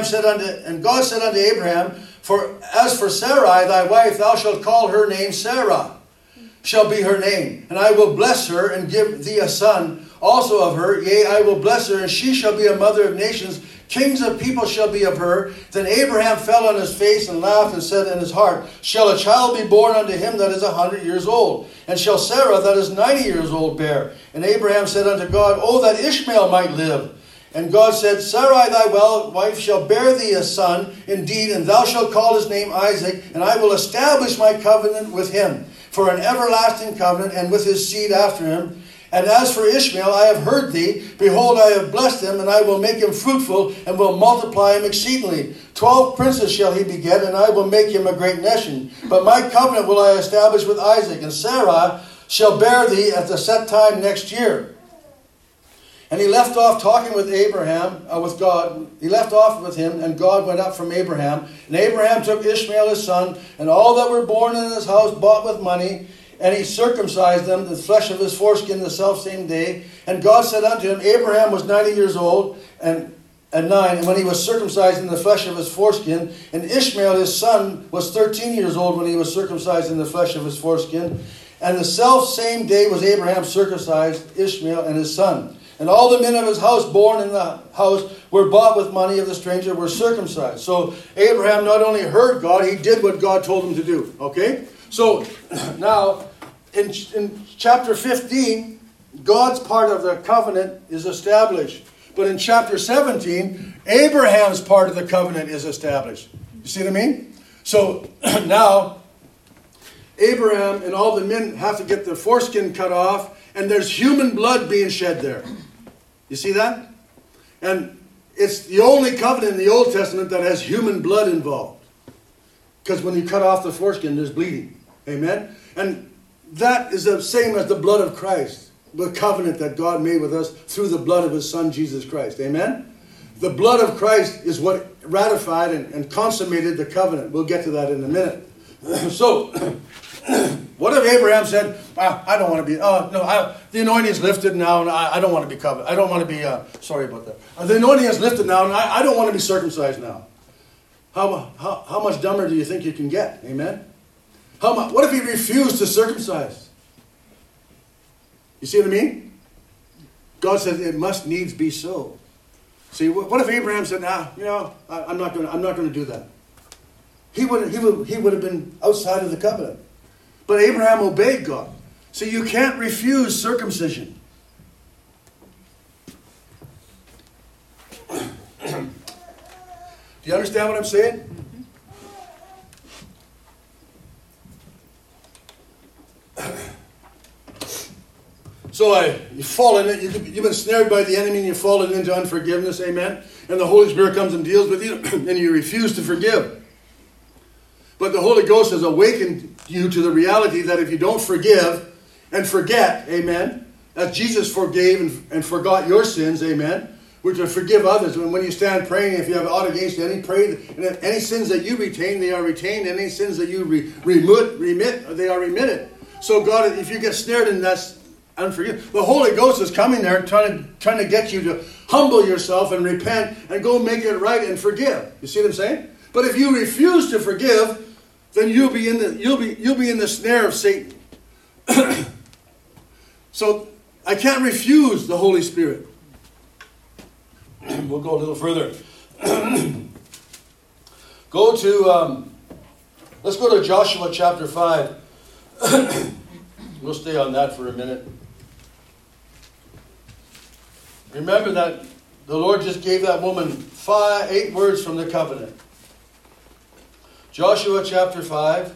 S1: God said unto Abraham, as for Sarai thy wife, thou shalt call her name Sarah, shall be her name. And I will bless her, and give thee a son also of her. Yea, I will bless her, and she shall be a mother of nations. Kings of people shall be of her. Then Abraham fell on his face and laughed and said in his heart, Shall a child be born unto him that is 100 years old? And shall Sarah that is 90 years old bear? And Abraham said unto God, Oh, that Ishmael might live. And God said, Sarai thy wife shall bear thee a son, indeed, and thou shalt call his name Isaac, and I will establish my covenant with him for an everlasting covenant, and with his seed after him. And as for Ishmael, I have heard thee. Behold, I have blessed him, and I will make him fruitful, and will multiply him exceedingly. 12 princes shall he beget, and I will make him a great nation. But my covenant will I establish with Isaac, and Sarah shall bear thee at the set time next year. And he left off talking with Abraham, with God. He left off with him, and God went up from Abraham. And Abraham took Ishmael his son, and all that were born in his house bought with money, and he circumcised them, the flesh of his foreskin, the selfsame day. And God said unto him, Abraham was 90 years old, and 9, and when he was circumcised in the flesh of his foreskin. And Ishmael his son was 13 years old when he was circumcised in the flesh of his foreskin. And the selfsame day was Abraham circumcised Ishmael and his son. And all the men of his house born in the house were bought with money of the stranger, were circumcised. So Abraham not only heard God, he did what God told him to do. Okay? So now, in chapter 15, God's part of the covenant is established. But in chapter 17, Abraham's part of the covenant is established. You see what I mean? So now, Abraham and all the men have to get their foreskin cut off, and there's human blood being shed there. You see that? And it's the only covenant in the Old Testament that has human blood involved. Because when you cut off the foreskin, there's bleeding. Amen? And that is the same as the blood of Christ. The covenant that God made with us through the blood of his Son, Jesus Christ. Amen? The blood of Christ is what ratified and consummated the covenant. We'll get to that in a minute. So, what if Abraham said, I don't want to be, the anointing is lifted now, and I don't want to be covered. I don't want to be, sorry about that. The anointing is lifted now, and I don't want to be circumcised now. How much dumber do you think you can get? Amen? What if he refused to circumcise? You see what I mean? God says it must needs be so. See, what if Abraham said, I'm not going to do that. He would have been outside of the covenant. But Abraham obeyed God. So you can't refuse circumcision. Do you understand what I'm saying? So you fall in it. You've been snared by the enemy and you've fallen into unforgiveness. Amen. And the Holy Spirit comes and deals with you and you refuse to forgive. But the Holy Ghost has awakened you to the reality that if you don't forgive and forget, amen, as Jesus forgave and forgot your sins, amen, we're to forgive others. And when you stand praying, if you have aught against any, pray. And if any sins that you retain, they are retained. Any sins that you remit, they are remitted. So God, if you get snared in that unforgiveness, the Holy Ghost is coming there trying to get you to humble yourself and repent and go make it right and forgive. You see what I'm saying? But if you refuse to forgive, then you'll be in the snare of Satan. So I can't refuse the Holy Spirit. We'll go a little further. Let's go to Joshua chapter 5. We'll stay on that for a minute. Remember that the Lord just gave that woman 8 words from the covenant. Joshua chapter 5.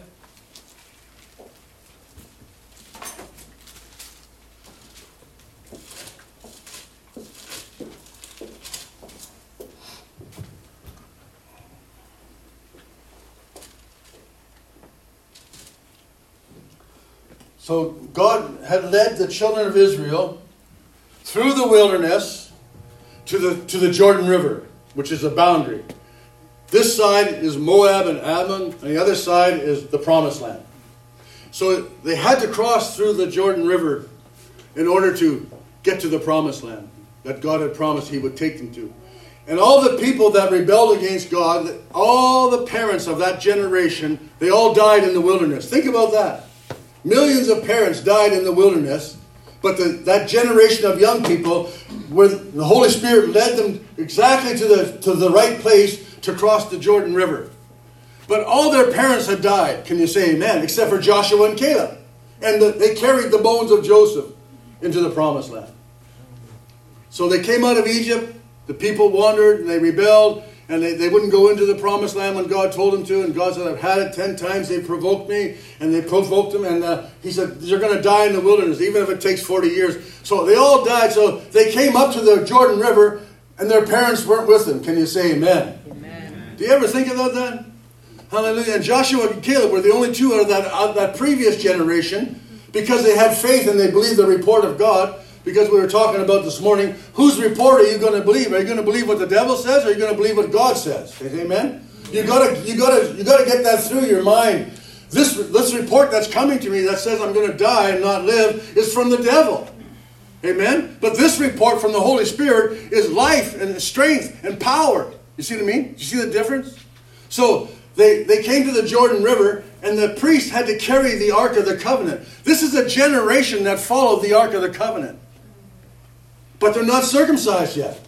S1: So God had led the children of Israel through the wilderness to the Jordan River, which is a boundary. This side is Moab and Ammon, and the other side is the Promised Land. So they had to cross through the Jordan River in order to get to the Promised Land that God had promised he would take them to. And all the people that rebelled against God, all the parents of that generation, they all died in the wilderness. Think about that. Millions of parents died in the wilderness, but that generation of young people, where the Holy Spirit led them exactly to the right place to cross the Jordan River. But all their parents had died, can you say amen, except for Joshua and Caleb. And they carried the bones of Joseph into the Promised Land. So they came out of Egypt, the people wandered, and they rebelled, and they wouldn't go into the Promised Land when God told them to. And God said, I've had it 10 times. They provoked me. And they provoked him. And he said, you're going to die in the wilderness, even if it takes 40 years. So they all died. So they came up to the Jordan River, and their parents weren't with them. Can you say amen? Amen. Do you ever think about that? Hallelujah. And Joshua and Caleb were the only two out of that previous generation, because they had faith and they believed the report of God. Because we were talking about this morning, whose report are you going to believe? Are you going to believe what the devil says, or are you going to believe what God says? Amen. You got to get that through your mind. This report that's coming to me that says I'm going to die and not live is from the devil. Amen. But this report from the Holy Spirit is life and strength and power. You see what I mean? You see the difference? So they came to the Jordan River, and the priest had to carry the Ark of the Covenant. This is a generation that followed the Ark of the Covenant. but they're not circumcised yet.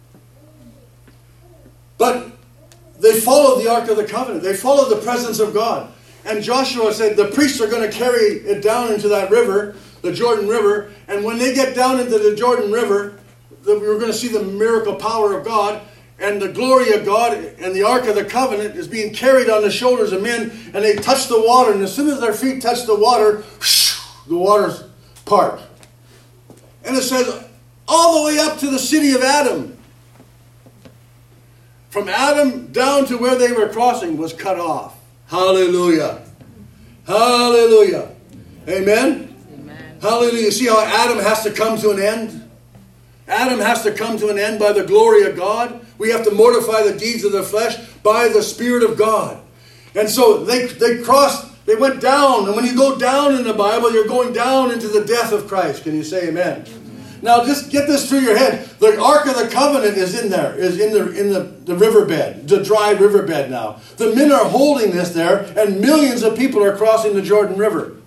S1: But they followed the Ark of the Covenant. They followed the presence of God. And Joshua said the priests are going to carry it down into that river, the Jordan River. And when they get down into the Jordan River, we're going to see the miracle power of God. And the glory of God and the Ark of the Covenant is being carried on the shoulders of men. And they touch the water. And as soon as their feet touch the water, the waters part. And it says, all the way up to the city of Adam. From Adam down to where they were crossing was cut off. Hallelujah. Hallelujah. Amen? Amen. Hallelujah. See how Adam has to come to an end? Adam has to come to an end by the glory of God. We have to mortify the deeds of the flesh by the Spirit of God. And so they crossed, they went down. And when you go down in the Bible, you're going down into the death of Christ. Can you say amen? Amen. Now just get this through your head. The Ark of the Covenant is in there, is in the riverbed, the dry riverbed now. The men are holding this there, and millions of people are crossing the Jordan River.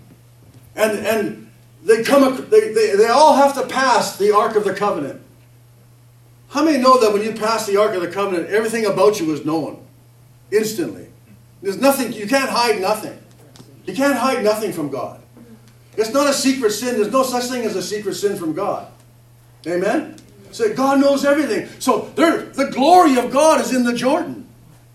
S1: And they all have to pass the Ark of the Covenant. How many know that when you pass the Ark of the Covenant, everything about you is known instantly? There's nothing, you can't hide nothing. You can't hide nothing from God. It's not a secret sin. There's no such thing as a secret sin from God. Amen? So God knows everything. So the glory of God is in the Jordan.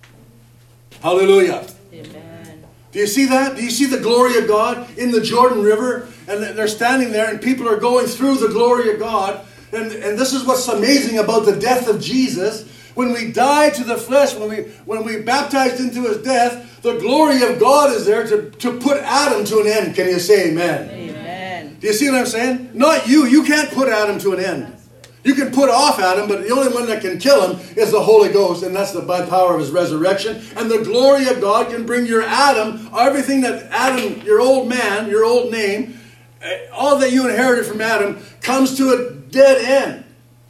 S1: Hallelujah. Amen. Do you see that? Do you see the glory of God in the Jordan River? And they're standing there and people are going through the glory of God. And this is what's amazing about the death of Jesus. When we die to the flesh, when we baptized into his death, the glory of God is there to put Adam to an end. Can you say amen? Amen. Do you see what I'm saying? Not you. You can't put Adam to an end. You can put off Adam, but the only one that can kill him is the Holy Ghost, and that's by power of his resurrection. And the glory of God can bring your Adam, everything that Adam, your old man, your old name, all that you inherited from Adam, comes to a dead end.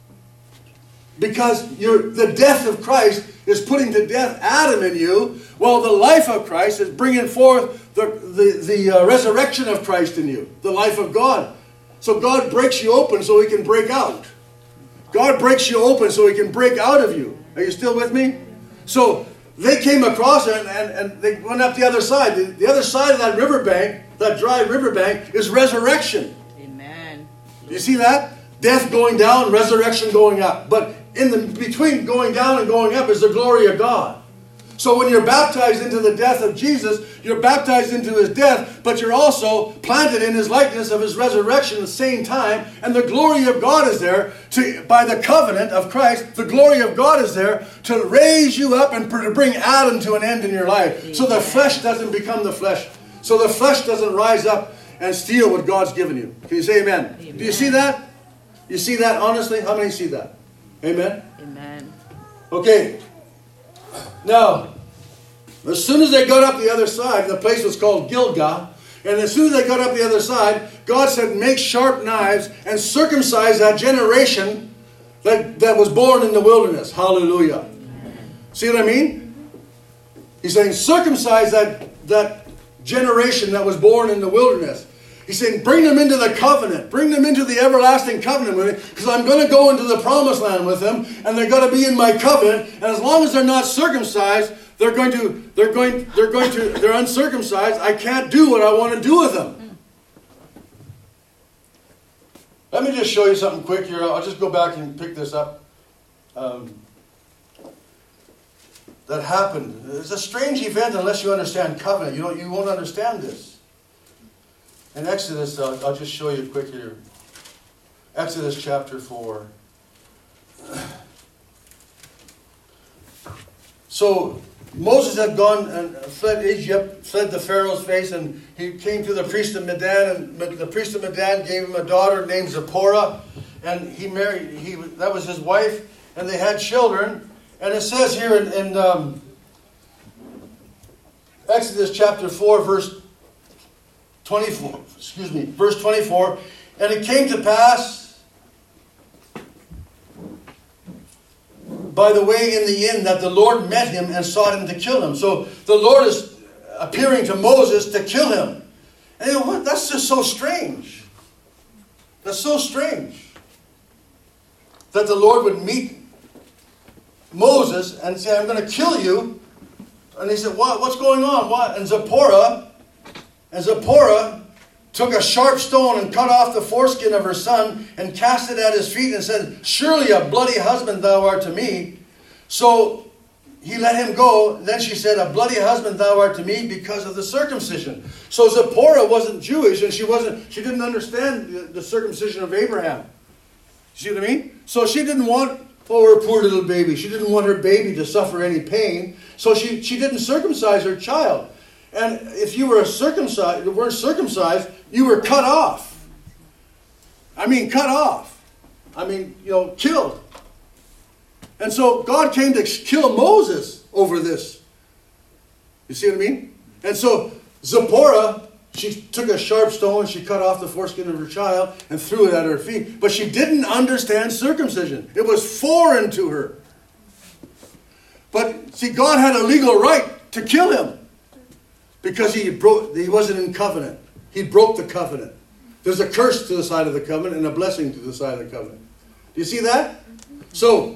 S1: Because the death of Christ is putting to death Adam in you, while the life of Christ is bringing forth the resurrection of Christ in you, the life of God. So God breaks you open so he can break out. God breaks you open so he can break out of you. Are you still with me? So they came across it and they went up the other side. The other side of that riverbank, that dry riverbank, is resurrection. Amen. Do you see that? Death going down, resurrection going up. But in the between going down and going up is the glory of God. So when you're baptized into the death of Jesus, you're baptized into his death, but you're also planted in his likeness of his resurrection at the same time. And the glory of God is there by the covenant of Christ. The glory of God is there to raise you up and to bring Adam to an end in your life. Amen. So the flesh doesn't become the flesh. So the flesh doesn't rise up and steal what God's given you. Can you say amen? Amen. Do you see that? You see that honestly? How many see that? Amen? Amen. Okay. Now, as soon as they got up the other side, the place was called Gilgal, and as soon as they got up the other side, God said, make sharp knives and circumcise that generation that was born in the wilderness. Hallelujah. Amen. See what I mean? He's saying, circumcise that generation that was born in the wilderness. He's saying, bring them into the covenant. Bring them into the everlasting covenant with me. Because I'm going to go into the promised land with them. And they're going to be in my covenant. And as long as they're not circumcised, they're uncircumcised. I can't do what I want to do with them. Let me just show you something quick here. I'll just go back and pick this up. That happened. It's a strange event unless you understand covenant. You won't understand this. In Exodus, I'll just show you quick here. Exodus chapter 4. So Moses had gone and fled Egypt, fled the Pharaoh's face, and he came to the priest of Midian, and the priest of Midian gave him a daughter named Zipporah, and he married. That was his wife, and they had children. And it says here in Exodus chapter 4, verse 24, verse 24, and it came to pass by the way in the inn that the Lord met him and sought him to kill him. So the Lord is appearing to Moses to kill him. And you know what? That's just so strange. That's so strange. that the Lord would meet Moses and say, I'm going to kill you. And he said, what's going on? What? And Zipporah took a sharp stone and cut off the foreskin of her son and cast it at his feet and said, surely a bloody husband thou art to me. So he let him go. Then she said, a bloody husband thou art to me because of the circumcision. So Zipporah wasn't Jewish, and she didn't understand the circumcision of Abraham. See what I mean? So she didn't want, her poor little baby. She didn't want her baby to suffer any pain. So she didn't circumcise her child. And if you weren't circumcised, you were cut off. I mean, cut off. I mean, killed. And so God came to kill Moses over this. You see what I mean? And so Zipporah, she took a sharp stone, she cut off the foreskin of her child and threw it at her feet. But she didn't understand circumcision. It was foreign to her. But see, God had a legal right to kill him. Because he wasn't in covenant. He broke the covenant. There's a curse to the side of the covenant and a blessing to the side of the covenant. Do you see that? So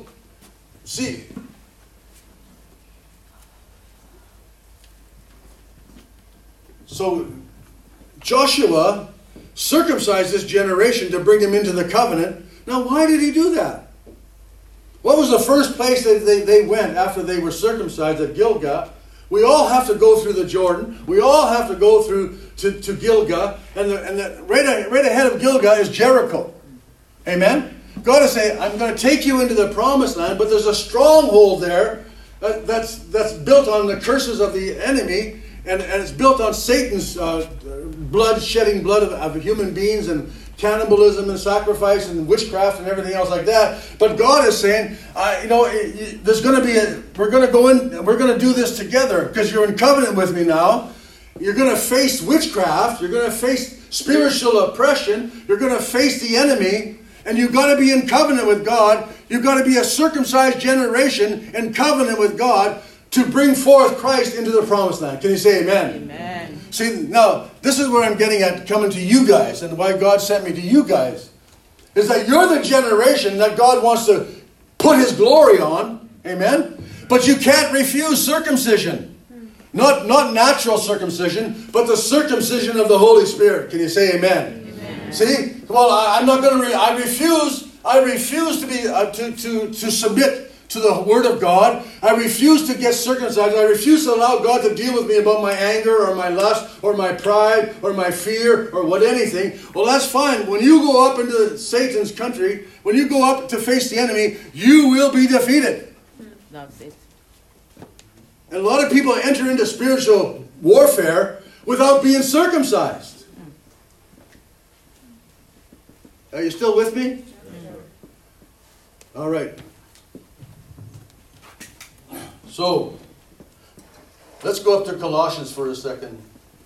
S1: Joshua circumcised this generation to bring them into the covenant. Now, why did he do that? What was the first place that they went after they were circumcised at Gilgal? We all have to go through the Jordan. We all have to go through to Gilgal. And right ahead of Gilgal is Jericho. Amen? God is saying, I'm going to take you into the promised land, but there's a stronghold there that's built on the curses of the enemy, and it's built on Satan's shedding blood of human beings, and cannibalism and sacrifice and witchcraft and everything else like that. But God is saying, there's going to be we're going to go in, and we're going to do this together because you're in covenant with me now. You're going to face witchcraft. You're going to face spiritual oppression. You're going to face the enemy. And you've got to be in covenant with God. You've got to be a circumcised generation in covenant with God to bring forth Christ into the promised land. Can you say amen?
S2: Amen.
S1: See, now, this is where I'm getting at, coming to you guys, and why God sent me to you guys, is that you're the generation that God wants to put His glory on. Amen? But you can't refuse circumcision. Not natural circumcision, but the circumcision of the Holy Spirit. Can you say amen? Amen. See? Well, I'm not going to. I refuse to be to submit to the Word of God. I refuse to get circumcised. I refuse to allow God to deal with me about my anger or my lust or my pride or my fear or anything. Well, that's fine. When you go up into Satan's country, when you go up to face the enemy, you will be defeated.
S2: That's it.
S1: And a lot of people enter into spiritual warfare without being circumcised. Are you still with me? All right. So, let's go up to Colossians for a second.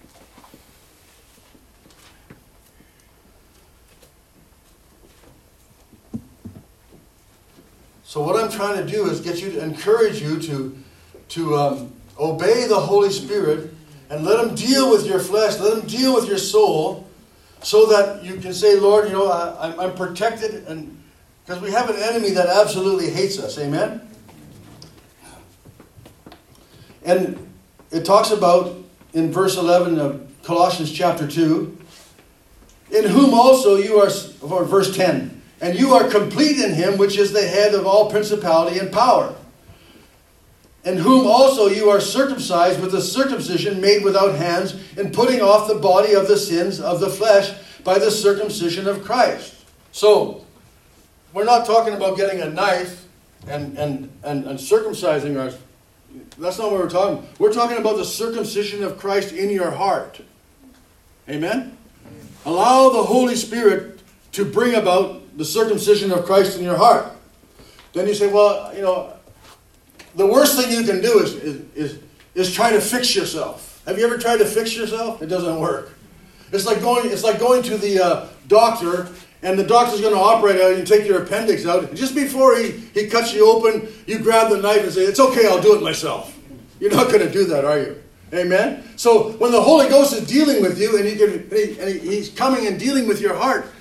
S1: So what I'm trying to do is encourage you to obey the Holy Spirit and let Him deal with your flesh, let Him deal with your soul, so that you can say, Lord, I'm protected, and because we have an enemy that absolutely hates us. Amen? And it talks about, in verse 11 of Colossians chapter 2, in whom also you are, or verse 10, and you are complete in Him, which is the head of all principality and power, in whom also you are circumcised with a circumcision made without hands, in putting off the body of the sins of the flesh by the circumcision of Christ. So, we're not talking about getting a knife and circumcising our. That's not what we're talking. We're talking about the circumcision of Christ in your heart. Amen? Allow the Holy Spirit to bring about the circumcision of Christ in your heart. Then you say, well, the worst thing you can do is try to fix yourself. Have you ever tried to fix yourself? It doesn't work. It's like going to the doctor, and the doctor's going to operate on you and take your appendix out. And just before he cuts you open, you grab the knife and say, it's okay, I'll do it myself. You're not going to do that, are you? Amen? So when the Holy Ghost is dealing with you, and He's coming and dealing with your heart,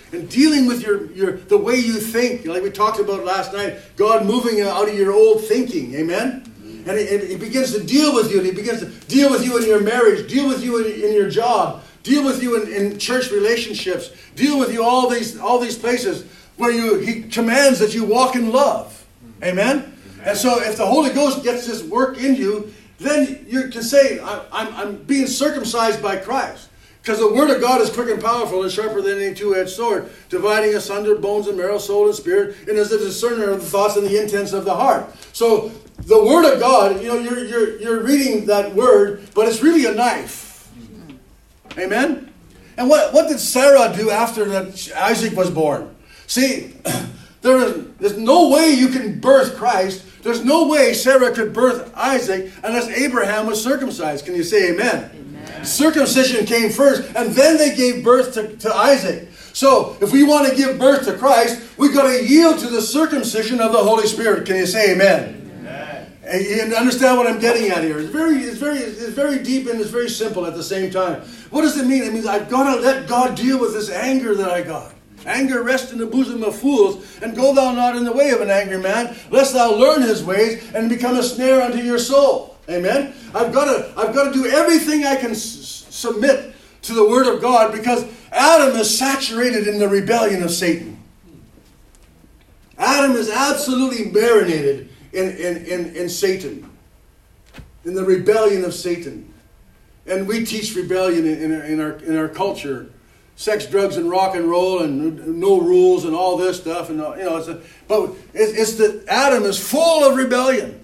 S1: and dealing with the way you think, like we talked about last night, God moving out of your old thinking, amen? And he begins to deal with you, and he begins to deal with you in your marriage, deal with you in your job, deal with you in church relationships, deal with you all these places where he commands that you walk in love, amen? And so if the Holy Ghost gets this work in you, then you can say, I'm being circumcised by Christ. Because the Word of God is quick and powerful and sharper than any two-edged sword, dividing asunder bones and marrow, soul and spirit, and is a discerner of the thoughts and the intents of the heart. So the Word of God, you're reading that Word, but it's really a knife. Amen? And what did Sarah do after that Isaac was born? See, there's no way you can birth Christ. There's no way Sarah could birth Isaac unless Abraham was circumcised. Can you say amen? Amen. Circumcision came first, and then they gave birth to Isaac. So, if we want to give birth to Christ, we've got to yield to the circumcision of the Holy Spirit. Can you say amen? Amen. And you understand what I'm getting at here? It's very deep and it's very simple at the same time. What does it mean? It means I've got to let God deal with this anger that I got. Anger rests in the bosom of fools, and go thou not in the way of an angry man, lest thou learn his ways and become a snare unto your soul. Amen? I've got to do everything I can submit to the Word of God, because Adam is saturated in the rebellion of Satan. Adam is absolutely marinated in Satan, in the rebellion of Satan. And we teach rebellion in our culture. Sex, drugs, and rock and roll, and no rules, and all this stuff, and Adam is full of rebellion.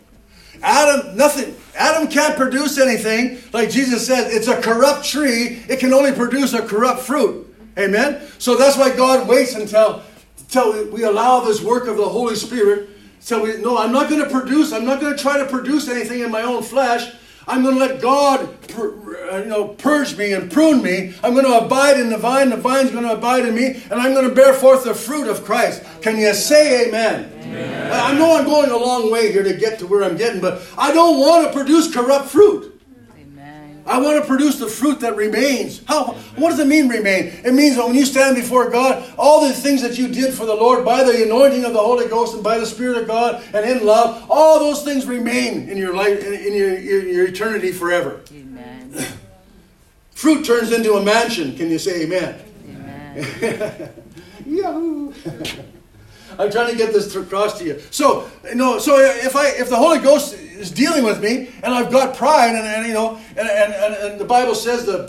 S1: Adam can't produce anything, like Jesus said. It's a corrupt tree. It can only produce a corrupt fruit. Amen. So that's why God waits until we allow this work of the Holy Spirit. I'm not going to produce. I'm not going to try to produce anything in my own flesh. I'm going to let God purge me and prune me. I'm going to abide in the vine. The vine's going to abide in me. And I'm going to bear forth the fruit of Christ. Can you say amen? Amen. I know I'm going a long way here to get to where I'm getting, but I don't want to produce corrupt fruit. Amen. I want to produce the fruit that remains. What does it mean, remain? It means that when you stand before God, all the things that you did for the Lord by the anointing of the Holy Ghost and by the Spirit of God and in love, all those things remain in your life, in your eternity forever. Amen. Fruit turns into a mansion. Can you say amen? Amen. Yahoo! I'm trying to get this across to you. So if the Holy Ghost is dealing with me, and I've got pride, and the Bible says the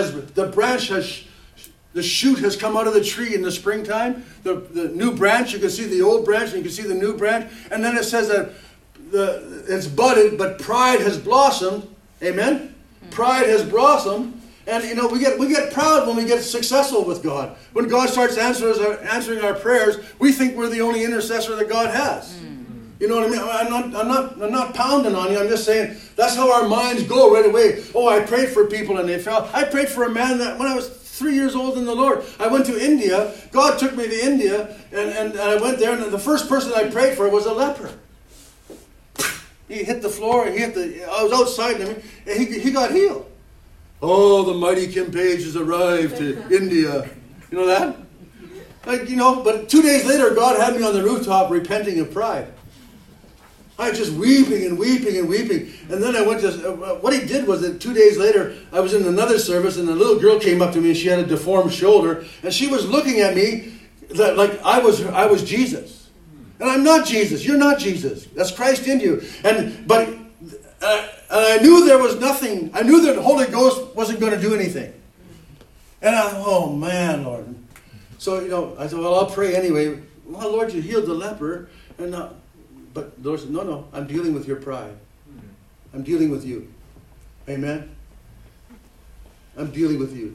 S1: shoot has come out of the tree in the springtime. The new branch, you can see the old branch, and you can see the new branch, and then it says that it's budded, but pride has blossomed. Amen. Pride has blossomed. And we get proud when we get successful with God. When God starts answering our prayers, we think we're the only intercessor that God has. You know what I mean? I'm not pounding on you. I'm just saying that's how our minds go right away. Oh, I prayed for people and they fell. I prayed for a man that when I was 3 years old in the Lord, I went to India. God took me to India, and I went there, and the first person I prayed for was a leper. He hit the floor. I was outside him, and he got healed. Oh, the mighty Kim Page has arrived to India. You know that? But 2 days later, God had me on the rooftop repenting of pride. I was just weeping and weeping and weeping. And then I went to, what he did was that 2 days later, I was in another service, and a little girl came up to me, and she had a deformed shoulder, and she was looking at me like I was Jesus. And I'm not Jesus. You're not Jesus. That's Christ in you. But I knew there was nothing. I knew that the Holy Ghost wasn't going to do anything. And oh man, Lord. So, I said, well, I'll pray anyway. Well, Lord, you healed the leper. But the Lord said, no, I'm dealing with your pride. I'm dealing with you. Amen? I'm dealing with you.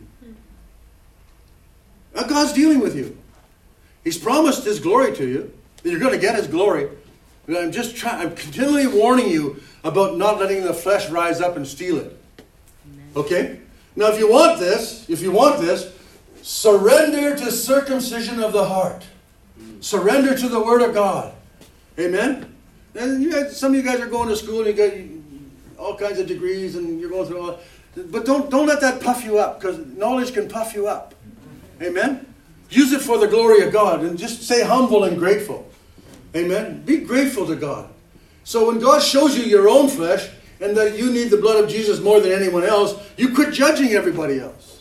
S1: Now, God's dealing with you. He's promised His glory to you. You're going to get His glory. But I'm continually warning you about not letting the flesh rise up and steal it. Okay? Now, if you want this, surrender to circumcision of the heart. Surrender to the Word of God. Amen? And some of you guys are going to school and you got all kinds of degrees and you're going through all. But don't let that puff you up, because knowledge can puff you up. Amen? Use it for the glory of God. And just say humble and grateful. Amen. Be grateful to God. So when God shows you your own flesh and that you need the blood of Jesus more than anyone else, you quit judging everybody else.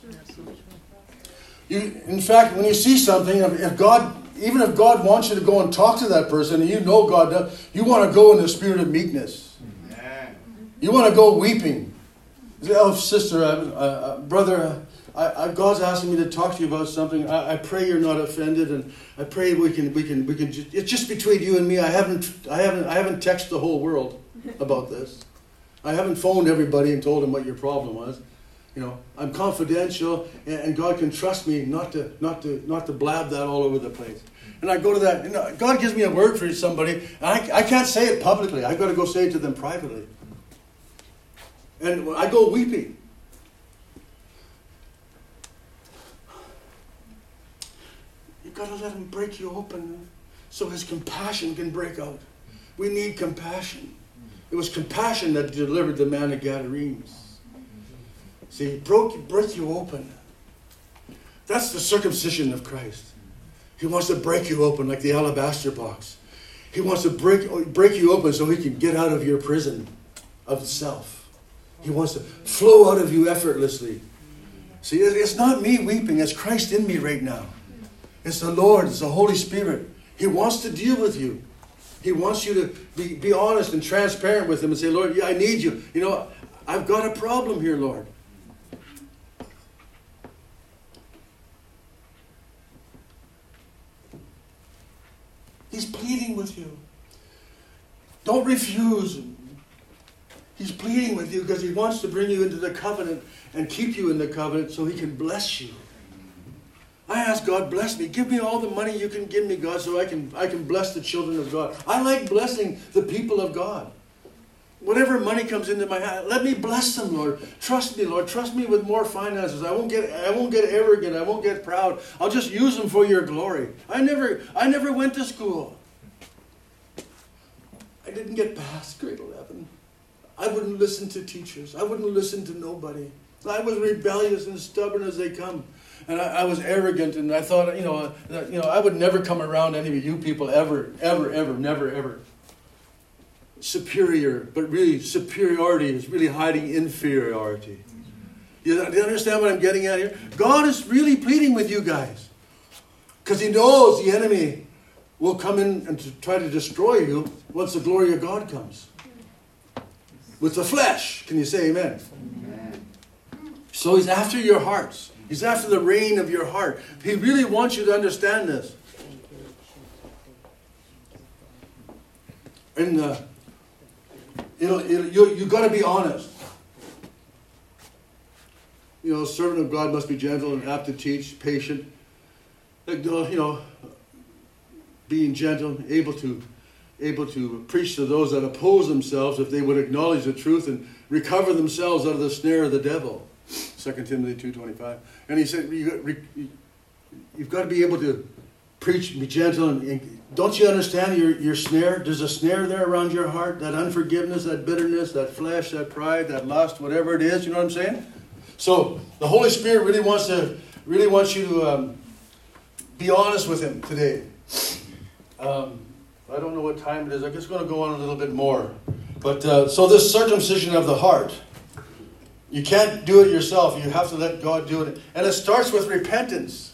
S1: In fact, when you see something, even if God wants you to go and talk to that person, and you know God does, you want to go in the spirit of meekness. You want to go weeping. Oh, sister, brother, God's asking me to talk to you about something. I pray you're not offended, and I pray we can. It's just between you and me. I haven't texted the whole world about this. I haven't phoned everybody and told them what your problem was. I'm confidential, and God can trust me not to blab that all over the place. And I go to that. God gives me a word for somebody, and I can't say it publicly. I've got to go say it to them privately. And I go weeping. You've got to let him break you open so his compassion can break out. We need compassion. It was compassion that delivered the man of Gadarenes. See, he break you open. That's the circumcision of Christ. He wants to break you open like the alabaster box. He wants to break you open so he can get out of your prison of self. He wants to flow out of you effortlessly. See, it's not me weeping. It's Christ in me right now. It's the Lord. It's the Holy Spirit. He wants to deal with you. He wants you to be honest and transparent with him and say, Lord, yeah, I need you. I've got a problem here, Lord. He's pleading with you. Don't refuse. He's pleading with you because he wants to bring you into the covenant and keep you in the covenant so he can bless you. I ask God, bless me. Give me all the money you can give me, God, so I can bless the children of God. I like blessing the people of God. Whatever money comes into my hand, let me bless them, Lord. Trust me, Lord. Trust me with more finances. I won't get arrogant. I won't get proud. I'll just use them for your glory. I never went to school. I didn't get past grade 11. I wouldn't listen to teachers. I wouldn't listen to nobody. I was rebellious and stubborn as they come. And I was arrogant, and I thought, I would never come around any of you people ever, never, ever. Superior, but really superiority is really hiding inferiority. Do you understand what I'm getting at here? God is really pleading with you guys. Because he knows the enemy will come in and to try to destroy you once the glory of God comes. With the flesh. Can you say amen? Amen. So he's after your hearts. He's after the reign of your heart. He really wants you to understand this. And you got to be honest. A servant of God must be gentle and apt to teach, patient. Being gentle, able to preach to those that oppose themselves if they would acknowledge the truth and recover themselves out of the snare of the devil. 2 Timothy 2:25. And he said, you've got to be able to preach, be gentle. And don't you understand your snare? There's a snare there around your heart, that unforgiveness, that bitterness, that flesh, that pride, that lust, whatever it is. You know what I'm saying? So the Holy Spirit really wants you to be honest with him today. I don't know what time it is. I'm just going to go on a little bit more. But so this circumcision of the heart, you can't do it yourself. You have to let God do it. And it starts with repentance.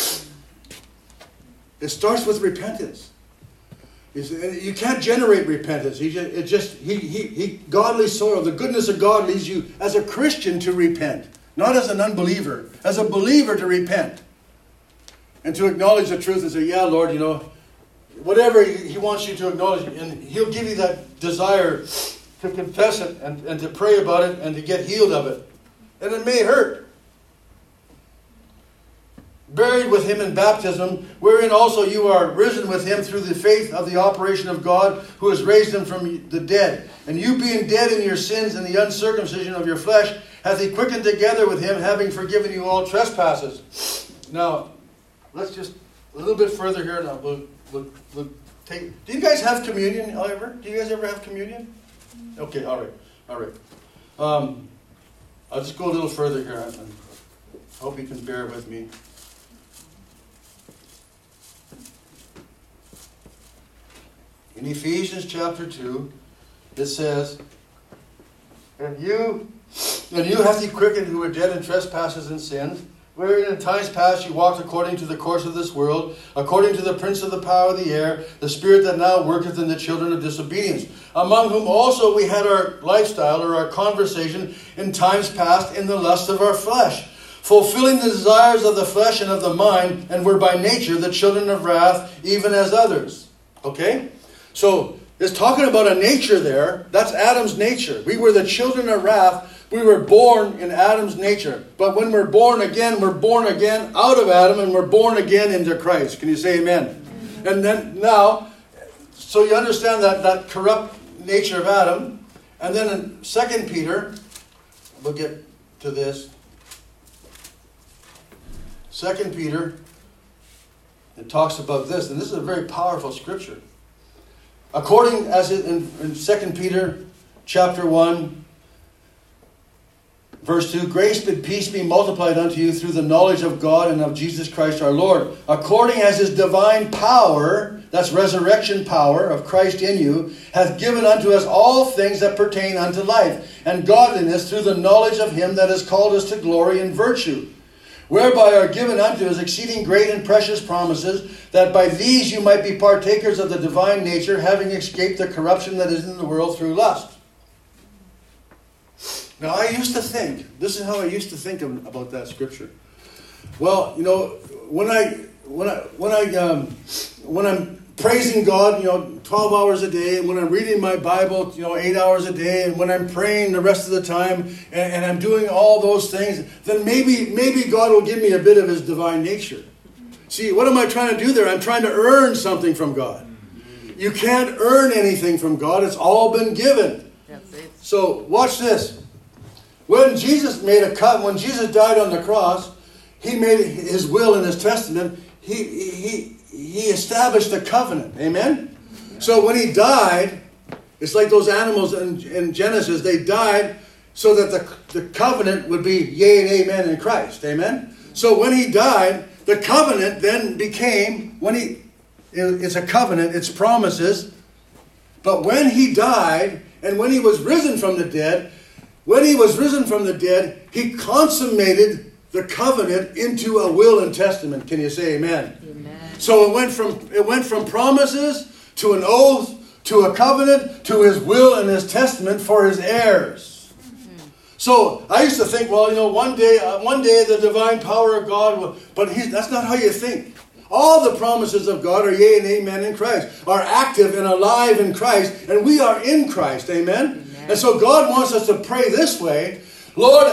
S1: It starts with repentance. You can't generate repentance. Godly sorrow, the goodness of God leads you as a Christian to repent. Not as an unbeliever. As a believer to repent. And to acknowledge the truth and say, yeah, Lord, whatever he wants you to acknowledge, and he'll give you that desire to confess it and to pray about it and to get healed of it. And it may hurt. Buried with him in baptism, wherein also you are risen with him through the faith of the operation of God, who has raised him from the dead. And you being dead in your sins and the uncircumcision of your flesh, hath he quickened together with him, having forgiven you all trespasses. Now, let's just a little bit further here. Now, we'll take. Do you guys have communion ever? Do you guys ever have communion? Okay, all right. I'll just go a little further here. I hope you can bear with me. In Ephesians chapter 2, it says, And you hath he quickened who were dead in trespasses and sins, wherein in times past you walked according to the course of this world, according to the prince of the power of the air, the spirit that now worketh in the children of disobedience, among whom also we had our lifestyle, or our conversation, in times past in the lust of our flesh, fulfilling the desires of the flesh and of the mind, and were by nature the children of wrath, even as others. Okay? So, it's talking about a nature there. That's Adam's nature. We were the children of wrath. We were born in Adam's nature. But when we're born again out of Adam, and we're born again into Christ. Can you say amen? And then now, so you understand that corrupt nature of Adam. And then in 2 Peter, we'll get to this. 2 Peter, it talks about this. And this is a very powerful scripture. According as it in 2 Peter chapter 1, verse 2, grace and peace be multiplied unto you through the knowledge of God and of Jesus Christ our Lord, according as his divine power, that's resurrection power of Christ in you, hath given unto us all things that pertain unto life and godliness through the knowledge of him that has called us to glory and virtue, whereby are given unto us exceeding great and precious promises, that by these you might be partakers of the divine nature, having escaped the corruption that is in the world through lust. Now I used to think, this is how I used to think about that scripture. Well, you know, when I'm praising God, 12 hours a day, and when I'm reading my Bible, 8 hours a day, and when I'm praying the rest of the time, and I'm doing all those things, then maybe God will give me a bit of his divine nature. See, what am I trying to do there? I'm trying to earn something from God. You can't earn anything from God. It's all been given. So, watch this. When Jesus made a cut, when Jesus died on the cross, he made his will and his testament. He established a covenant. Amen? So when he died, it's like those animals in Genesis. They died so that the covenant would be yea and amen in Christ. Amen? So when he died, the covenant then became, it's a covenant, it's promises. But when he died, and when he was risen from the dead, he consummated the covenant into a will and testament. Can you say amen? Amen. So it went from promises to an oath to a covenant to his will and his testament for his heirs. Mm-hmm. So I used to think, well, one day the divine power of God will, but that's not how you think. All the promises of God are yea and amen in Christ, are active and alive in Christ, and we are in Christ. Amen? And so God wants us to pray this way. Lord,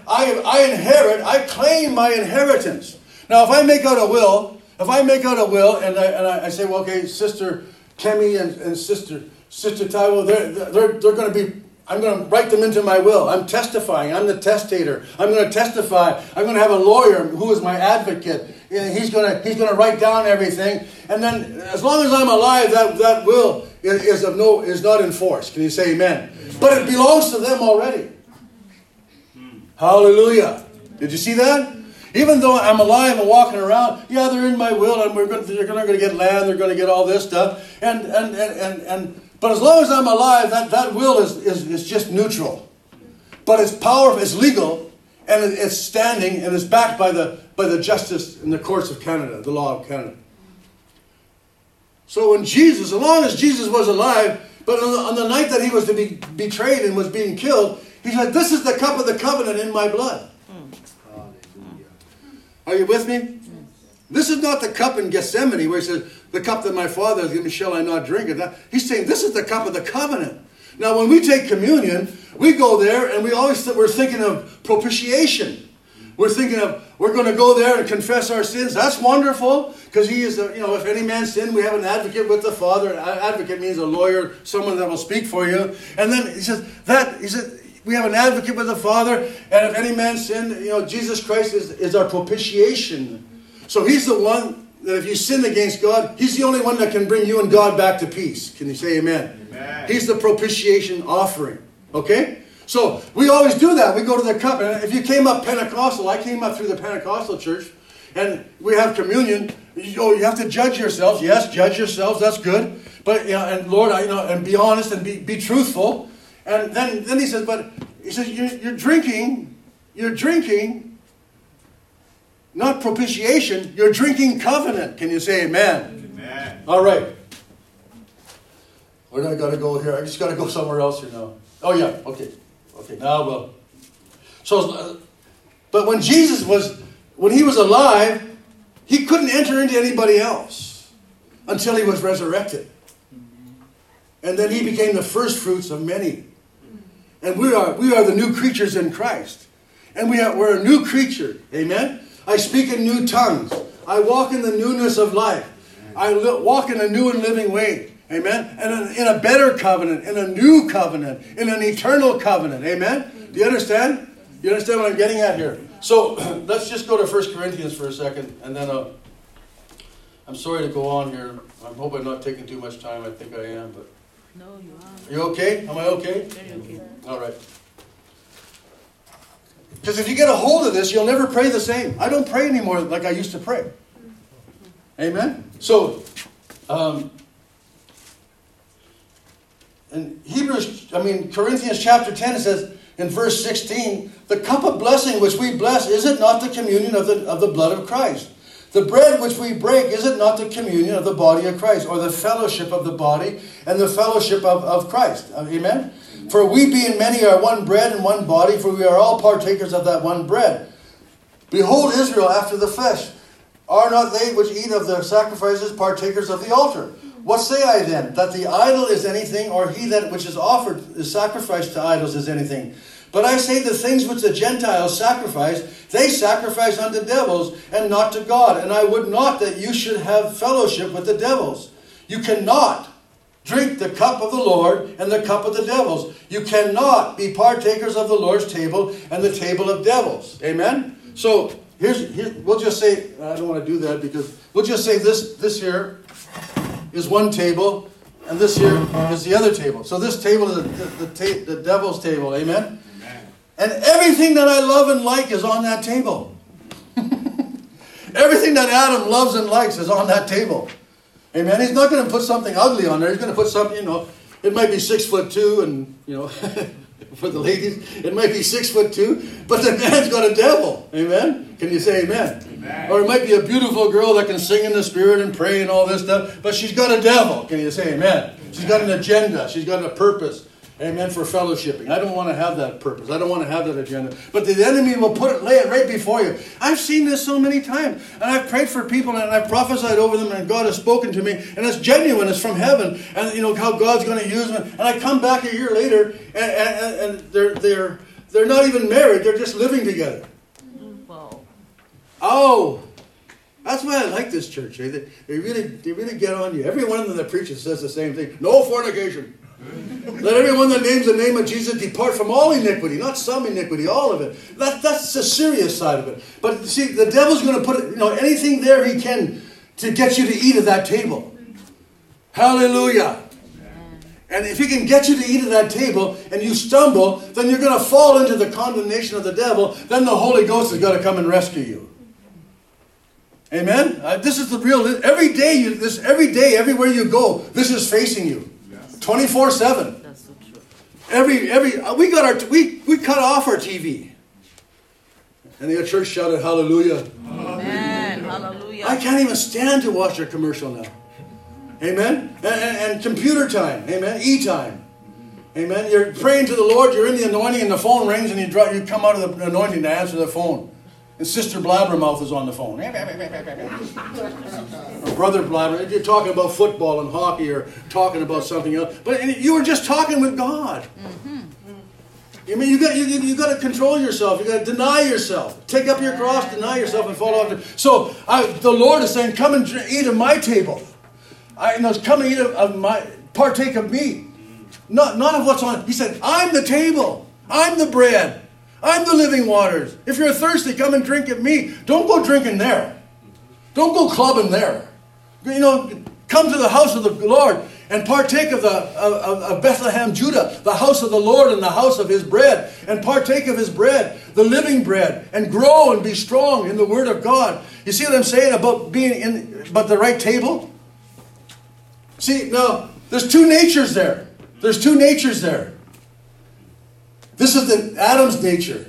S1: I claim my inheritance. Now, if I make out a will, and I say, well, okay, Sister Kemi and Sister Taiwo, they're going to be, I'm going to write them into my will. I'm testifying. I'm the testator. I'm going to testify. I'm going to have a lawyer who is my advocate. He's going to write down everything. And then, as long as I'm alive, that will is not enforced. Can you say amen? But it belongs to them already. Hallelujah. Did you see that? Even though I'm alive and walking around, yeah, they're in my will, and they're going to get land, they're going to get all this stuff. But as long as I'm alive, that will is just neutral. But it's powerful, it's legal, and it's standing, and it's backed by the justice in the courts of Canada, the law of Canada. So when as long as Jesus was alive, but on the night that he was to be betrayed and was being killed, he said, this is the cup of the covenant in my blood. Are you with me? This is not the cup in Gethsemane where he says, the cup that my Father has given me, shall I not drink it? He's saying, this is the cup of the covenant. Now, when we take communion, we go there and we're thinking of propitiation. We're thinking of, we're going to go there and confess our sins. That's wonderful, because he is, if any man sin, we have an advocate with the Father. An advocate means a lawyer, someone that will speak for you. And then he said, we have an advocate with the Father, and if any man sin, Jesus Christ is our propitiation. So he's the one that if you sin against God, he's the only one that can bring you and God back to peace. Can you say amen? Amen. He's the propitiation offering. Okay? So we always do that. We go to the cup. And if you came up Pentecostal, I came up through the Pentecostal church. and we have communion, you have to judge yourselves. Yes, judge yourselves. That's good. But and Lord, and be honest and be truthful. And then he says, but he says you're drinking, not propitiation. You're drinking covenant. Can you say amen?
S2: Amen.
S1: All right. Where do I got to go here? I just got to go somewhere else here now. Oh yeah. Okay. Now well. So, but when he was alive, he couldn't enter into anybody else until he was resurrected. And then he became the first fruits of many. And we are the new creatures in Christ. And we're a new creature. Amen? I speak in new tongues. I walk in the newness of life. I walk in a new and living way. Amen? And in a better covenant, in a new covenant, in an eternal covenant. Amen? Do you understand? You understand what I'm getting at here? So let's just go to 1 Corinthians for a second. And then I'm sorry to go on here. I hope I'm not taking too much time. I think I am. But
S3: no, you are.
S1: Are you okay? Am I okay?
S3: Very okay.
S1: All right. Because if you get a hold of this, you'll never pray the same. I don't pray anymore like I used to pray. Amen? So, in Corinthians chapter 10, it says in verse 16, the cup of blessing which we bless, is it not the communion of the blood of Christ? The bread which we break, is it not the communion of the body of Christ, or the fellowship of the body and the fellowship of Christ? Amen? For we being many are one bread and one body, for we are all partakers of that one bread. Behold Israel after the flesh. Are not they which eat of the sacrifices partakers of the altar? What say I then? That the idol is anything, or he that which is offered is sacrificed to idols is anything? But I say the things which the Gentiles sacrifice, they sacrifice unto devils, and not to God. And I would not that you should have fellowship with the devils. You cannot drink the cup of the Lord and the cup of the devils. You cannot be partakers of the Lord's table and the table of devils. Amen? So, we'll just say, I don't want to do that because we'll just say this here is one table, and this here is the other table. So this table is the devil's table. Amen? And everything that I love and like is on that table. Everything that Adam loves and likes is on that table. Amen. He's not going to put something ugly on there. He's going to put something, it might be 6'2", and, for the ladies, it might be 6'2", but the man's got a devil. Amen. Can you say amen? Amen? Or it might be a beautiful girl that can sing in the Spirit and pray and all this stuff, but she's got a devil. Can you say amen? She's got an agenda. She's got a purpose. Amen, for fellowshipping. I don't want to have that purpose. I don't want to have that agenda. But the enemy will lay it right before you. I've seen this so many times. And I've prayed for people and I've prophesied over them and God has spoken to me. And it's genuine. It's from heaven. And how God's going to use them. And I come back a year later and they're not even married. They're just living together.
S3: Wow.
S1: Oh, that's why I like this church. They really get on you. Every one of them that preaches says the same thing. No fornication. Let everyone that names the name of Jesus depart from all iniquity, not some iniquity, all of it. That's the serious side of it. But see, the devil's going to put anything there he can to get you to eat at that table. Hallelujah. And if he can get you to eat at that table and you stumble, then you're going to fall into the condemnation of the devil. Then the Holy Ghost has got to come and rescue you. Amen? This is the real, every day, everywhere you go, this is facing you. 24/7.
S3: That's so true.
S1: We cut off our TV. And the church shouted hallelujah.
S3: Amen. Hallelujah.
S1: I can't even stand to watch their commercial now. Amen. And computer time. Amen. E-time. Amen. You're praying to the Lord. You're in the anointing, and the phone rings, and you come out of the anointing to answer the phone. And Sister Blabbermouth is on the phone. Or Brother Blabber. You're talking about football and hockey or talking about something else. But you were just talking with God. Mm-hmm. I mean, you got to control yourself. You got to deny yourself. Take up your cross, deny yourself, and follow after. So the Lord is saying, come and eat at my table. Come and eat partake of me. Not of what's on. He said, I'm the table. I'm the bread. I'm the living waters. If you're thirsty, come and drink at me. Don't go drinking there. Don't go clubbing there. Come to the house of the Lord. and partake of Bethlehem, Judah, the house of the Lord and the house of his bread, and partake of his bread, the living bread, and grow and be strong in the word of God. You see what I'm saying about being about the right table? See, now, there's two natures there. There's two natures there. This is Adam's nature.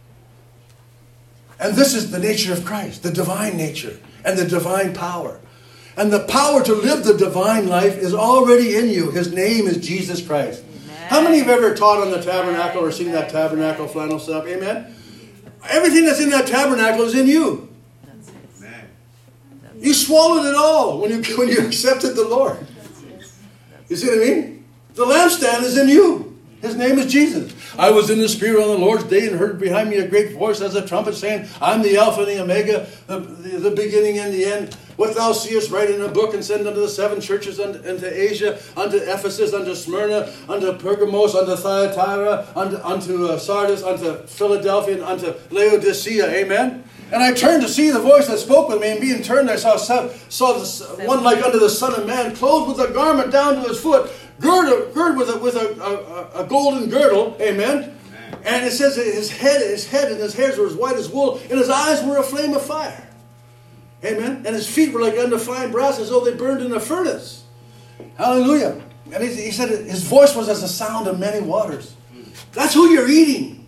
S1: And this is the nature of Christ, the divine nature and the divine power. And the power to live the divine life is already in you. His name is Jesus Christ. Amen. How many have ever taught on the tabernacle or seen that tabernacle flannel stuff? Amen? Everything that's in that tabernacle is in you. Amen. You swallowed it all when you accepted the Lord. You see what I mean? The lampstand is in you. His name is Jesus. I was in the Spirit on the Lord's day and heard behind me a great voice as a trumpet saying, I'm the Alpha and the Omega, the beginning and the end. What thou seest, write in a book and send unto the seven churches, unto Asia, unto Ephesus, unto Smyrna, unto Pergamos, unto Thyatira, unto Sardis, unto Philadelphia, and unto Laodicea. Amen? And I turned to see the voice that spoke with me, and being turned I saw one like unto the Son of Man, clothed with a garment down to his foot, girded with a golden girdle. Amen? And it says that his head and his hairs were as white as wool, and his eyes were a flame of fire. Amen? And his feet were like undefined brass, as though they burned in a furnace. Hallelujah. And he said his voice was as the sound of many waters. That's who you're eating.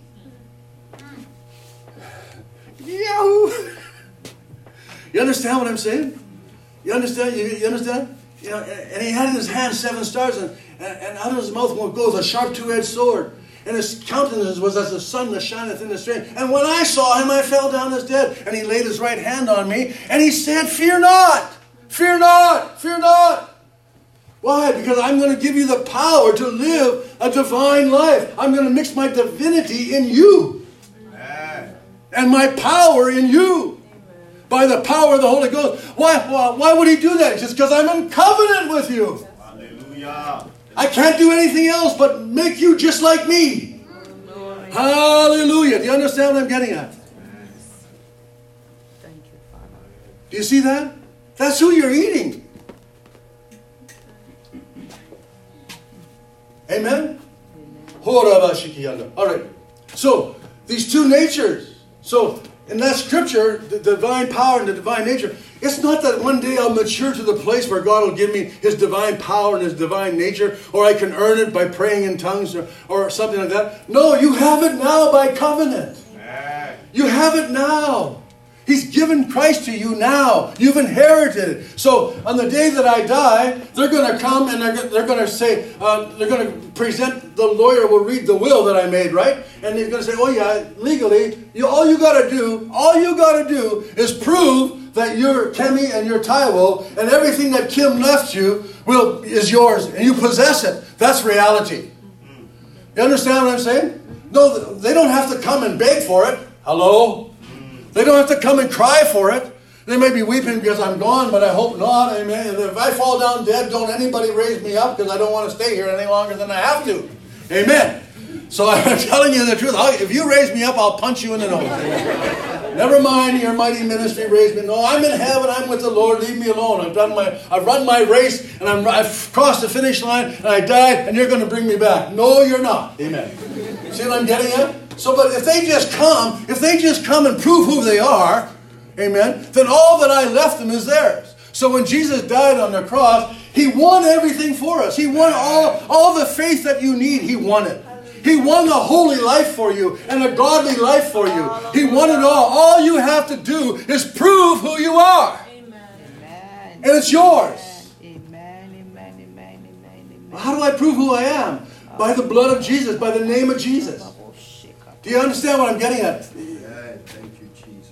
S1: Yahoo! You understand what I'm saying? You understand? You understand? You know, and he had in his hand 7 stars, and out of his mouth goes a sharp 2-edged sword. And his countenance was as the sun that shineth in the strength. And when I saw him, I fell down as dead. And he laid his right hand on me, and he said, Fear not! Fear not! Fear not! Why? Because I'm going to give you the power to live a divine life. I'm going to mix my divinity in you. Amen. And my power in you. Amen. By the power of the Holy Ghost. Why would he do that? Just because I'm in covenant with you. Hallelujah. I can't do anything else but make you just like me. Lord. Hallelujah. Do you understand what I'm getting at?
S3: Thank you, Father.
S1: Do you see that? That's who you're eating. Amen? Amen. All right. So, these two natures. So, in that scripture, the divine power and the divine nature, it's not that one day I'll mature to the place where God will give me his divine power and his divine nature, or I can earn it by praying in tongues or something like that. No, you have it now by covenant. You have it now. He's given Christ to you now. You've inherited it. So on the day that I die, they're going to come and they're going to say, they're going to present, the lawyer will read the will that I made, right? And he's going to say, oh yeah, legally, all you got to do is prove that your Kemi and your Taiwo and everything that Kim left you is yours and you possess it. That's reality. You understand what I'm saying? No, they don't have to come and beg for it. Hello? They don't have to come and cry for it. They may be weeping because I'm gone, but I hope not. Amen. And if I fall down dead, don't anybody raise me up because I don't want to stay here any longer than I have to. Amen. So I'm telling you the truth. If you raise me up, I'll punch you in the nose. Never mind your mighty ministry raised me. No, I'm in heaven. I'm with the Lord. Leave me alone. I've run my race and I've crossed the finish line and I died and you're going to bring me back. No, you're not. Amen. See what I'm getting at? So, but if they just come and prove who they are, amen, then all that I left them is theirs. So when Jesus died on the cross, he won everything for us. He won all the faith that you need. He won it. He won the holy life for you and a godly life for you. He won it all. All you have to do is prove who you are. Amen. And it's yours.
S3: Amen. Amen. Amen. Amen.
S1: How do I prove who I am? By the blood of Jesus, by the name of Jesus. Do you understand what I'm getting at?
S2: Yeah, thank you, Jesus.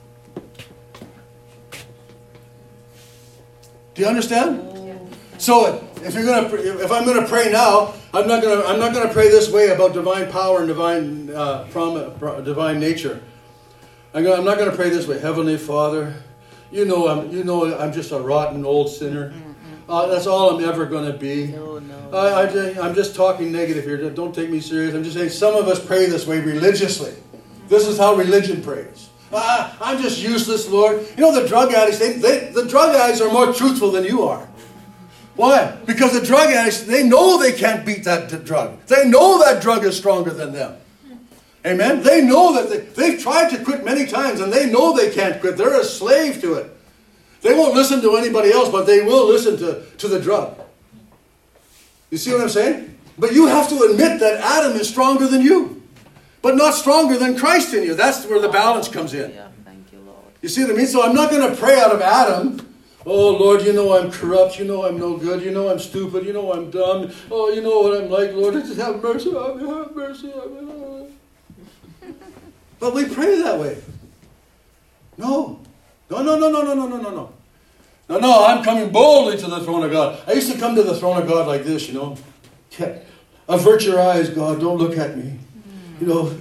S1: Do you understand? So if I'm going to pray now, I'm not going to pray this way about divine power and divine nature. I'm not going to pray this way. Heavenly Father, you know I'm just a rotten old sinner. That's all I'm ever going to be.
S3: No.
S1: I'm just talking negative here. Don't take me serious. I'm just saying some of us pray this way religiously. This is how religion prays. I'm just useless, Lord. You know the drug addicts, the drug addicts are more truthful than you are. Why? Because the drug addicts, they know they can't beat that drug. They know that drug is stronger than them. Amen? They know that they've tried to quit many times and they know they can't quit. They're a slave to it. They won't listen to anybody else, but they will listen to the drug. You see what I'm saying? But you have to admit that Adam is stronger than you, but not stronger than Christ in you. That's where the balance comes in.
S3: Thank you, Lord.
S1: You see what I mean? So I'm not going to pray out of Adam. Oh, Lord, you know I'm corrupt. You know I'm no good. You know I'm stupid. You know I'm dumb. Oh, you know what I'm like, Lord. Just have mercy on me. Have mercy on me. But we pray that way. No. No, I'm coming boldly to the throne of God. I used to come to the throne of God like this, you know. Avert your eyes, God. Don't look at me. You know.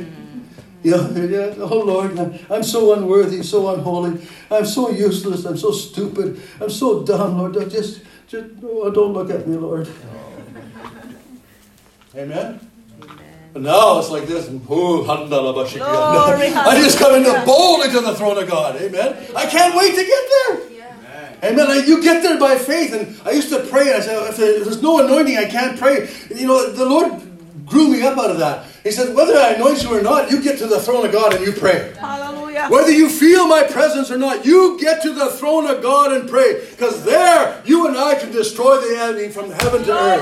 S1: Oh Lord, I'm so unworthy, so unholy. I'm so useless. I'm so stupid. I'm so dumb, Lord. Just don't look at me, Lord. Amen. But now it's like this. I just come into boldly to the throne of God. Amen. I can't wait to get there. Amen. You get there by faith. And I used to pray. And I said, if there's no anointing, I can't pray. You know, the Lord grew me up out of that. He said, whether I anoint you or not, you get to the throne of God and you pray.
S3: Hallelujah.
S1: Whether you feel my presence or not, you get to the throne of God and pray. Because there, you and I can destroy the enemy from heaven to earth.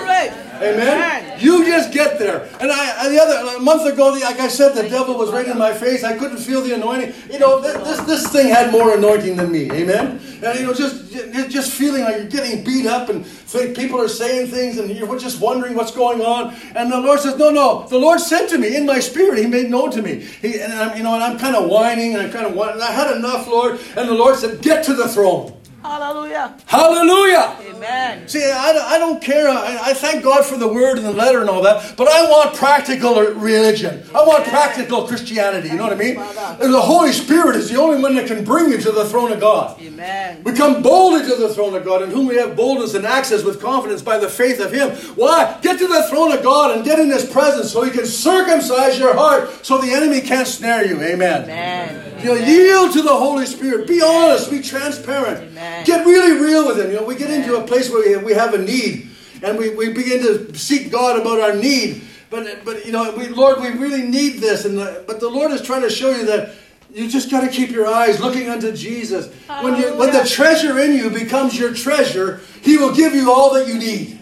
S1: Amen. You just get there. And a month ago, like I said, the devil was right in my face. I couldn't feel the anointing. You know, this thing had more anointing than me. Amen. And you know, just feeling like you're getting beat up and people are saying things and you're just wondering what's going on. And the Lord says, no. The Lord said to me in my spirit, He made known to me. And I'm kind of whining and I had enough, Lord. And the Lord said, get to the throne.
S3: Hallelujah.
S1: Hallelujah.
S3: Amen.
S1: See, I don't care. I thank God for the word and the letter and all that. But I want practical religion. I want practical Christianity. You know what I mean? And the Holy Spirit is the only one that can bring you to the throne of God.
S3: Amen.
S1: We come boldly to the throne of God, in whom we have boldness and access with confidence by the faith of Him. Why? Get to the throne of God and get in His presence so He can circumcise your heart so the enemy can't snare you. Amen.
S3: Amen.
S1: You know, yield to the Holy Spirit. Be honest. Be transparent.
S3: Amen.
S1: Get really real with Him. You know, we get into a place where we have a need, and we begin to seek God about our need. But you know, Lord, we really need this. But the Lord is trying to show you that you just got to keep your eyes looking unto Jesus. When the treasure in you becomes your treasure, He will give you all that you need.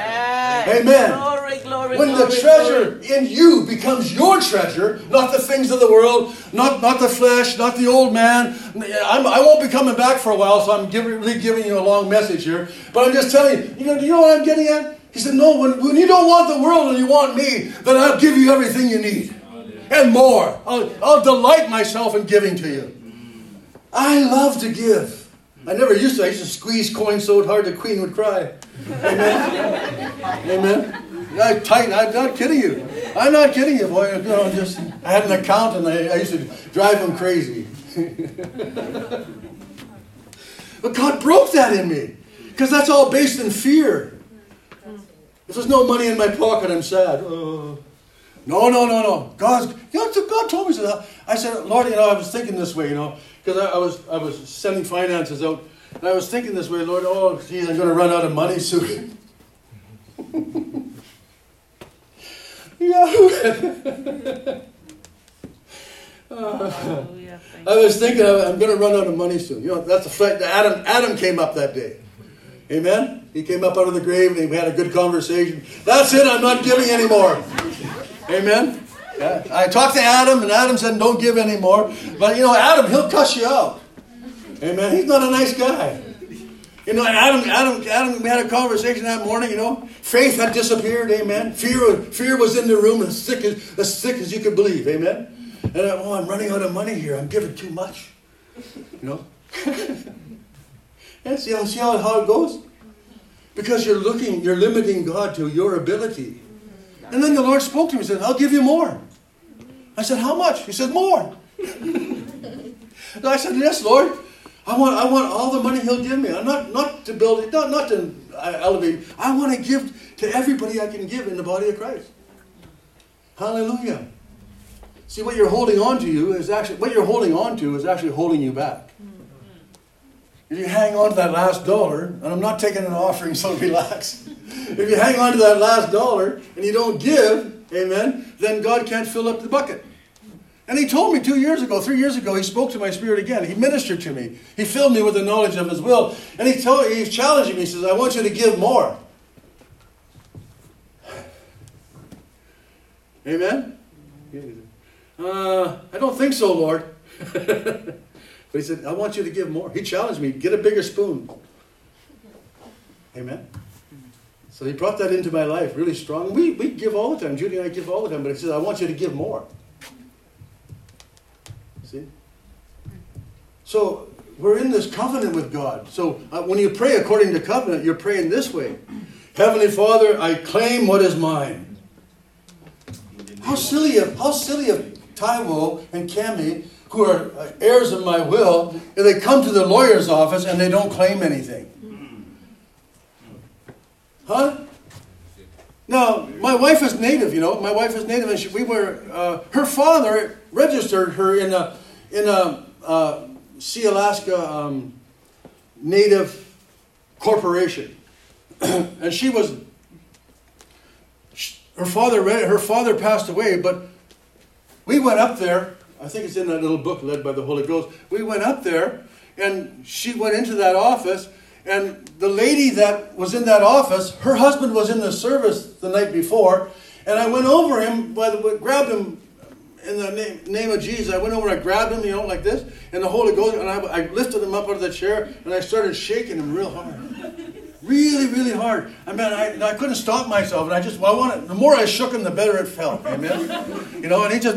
S1: Amen.
S3: Glory,
S1: when the treasure in you becomes your treasure, not the things of the world, not the flesh, not the old man. I won't be coming back for a while, so I'm really giving you a long message here. But I'm just telling you, do you know what I'm getting at? He said, no, when you don't want the world and you want me, then I'll give you everything you need. And more. I'll delight myself in giving to you. I love to give. I never used to. I used to squeeze coins so hard the queen would cry. Amen. Amen. I'm not kidding you. I'm not kidding you, boy. You know, I had an account and I used to drive him crazy. But God broke that in me. Because that's all based in fear. If there's no money in my pocket, I'm sad. Oh. No. God told me so. I said, Lord, I was thinking this way, because I was sending finances out. And I was thinking this way, Lord, oh, geez, I'm going to run out of money soon. I was thinking I'm going to run out of money soon. That's the fact that Adam came up that day. Amen? He came up out of the grave and we had a good conversation. That's it, I'm not giving anymore. Amen? Yeah. I talked to Adam and Adam said don't give anymore. But Adam, he'll cuss you out. Amen? He's not a nice guy. Adam, we had a conversation that morning, Faith had disappeared, amen? Fear was in the room as thick as you could believe, amen? And I'm running out of money here. I'm giving too much. And see how it goes? Because you're limiting God to your ability. And then the Lord spoke to me and said, I'll give you more. I said, how much? He said, more. And I said, yes, Lord. I want all the money He'll give me. I'm not to build it, not to elevate. I want to give to everybody I can give in the body of Christ. Hallelujah. See, what you're holding on to is actually holding you back. if you hang on to that last dollar, and I'm not taking an offering, so relax. If you hang on to that last dollar and you don't give, amen, then God can't fill up the bucket. And he told me 3 years ago, he spoke to my spirit again. He ministered to me. He filled me with the knowledge of his will. And he's challenging me. He says, I want you to give more. Amen? I don't think so, Lord. But he said, I want you to give more. He challenged me, get a bigger spoon. Amen? So he brought that into my life really strong. We give all the time. Judy and I give all the time. But he says, I want you to give more. See? So we're in this covenant with God. So when you pray according to covenant, you're praying this way. Heavenly Father, I claim what is mine. How silly of Taiwo and Cami, who are heirs of my will, if they come to the lawyer's office and they don't claim anything. Huh? Now, my wife is native, My wife is native, and her father registered her in a Sealaska Native corporation, and her father passed away, but we went up there. I think it's in that little book led by the Holy Ghost. We went up there, and she went into that office, and the lady that was in that office, her husband was in the service the night before, and I went over him, grabbed him in the name of Jesus. I went over and I grabbed him, like this, and the Holy Ghost, and I lifted him up out of the chair, and I started shaking him real hard. Really, really hard. I mean, I couldn't stop myself, and the more I shook him, the better it felt. Amen. And he just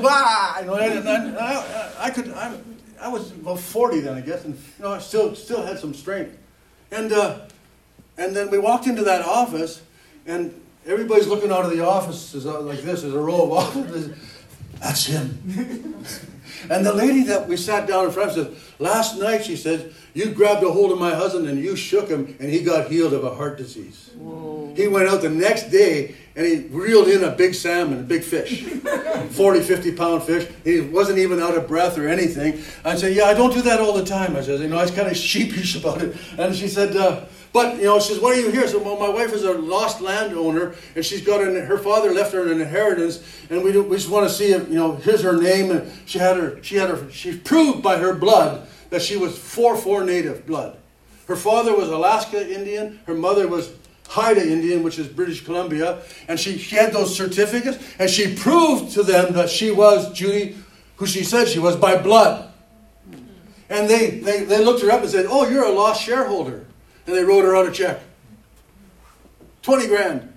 S1: I was about 40 then, I guess, and I still had some strength. And then we walked into that office, and everybody's looking out of the office like this. There's a row of offices. That's him. And the lady that we sat down in front of said, last night, she said, you grabbed a hold of my husband and you shook him and he got healed of a heart disease. Whoa. He went out the next day and he reeled in a big salmon, a big fish, 40, 50-pound fish. He wasn't even out of breath or anything. I said, yeah, I don't do that all the time. I said, I was kind of sheepish about it. And she said, but, she says, why are you here? So, well, my wife is a lost landowner, and she's got her father left her an inheritance, and we just want to see if, here's her name, and she's proved by her blood that she was 4/4 native blood. Her father was Alaska Indian, her mother was Haida Indian, which is British Columbia, and she had those certificates, and she proved to them that she was Judy, who she said she was, by blood. And they looked her up and said, oh, you're a lost shareholder. And they wrote her out a check. 20 grand.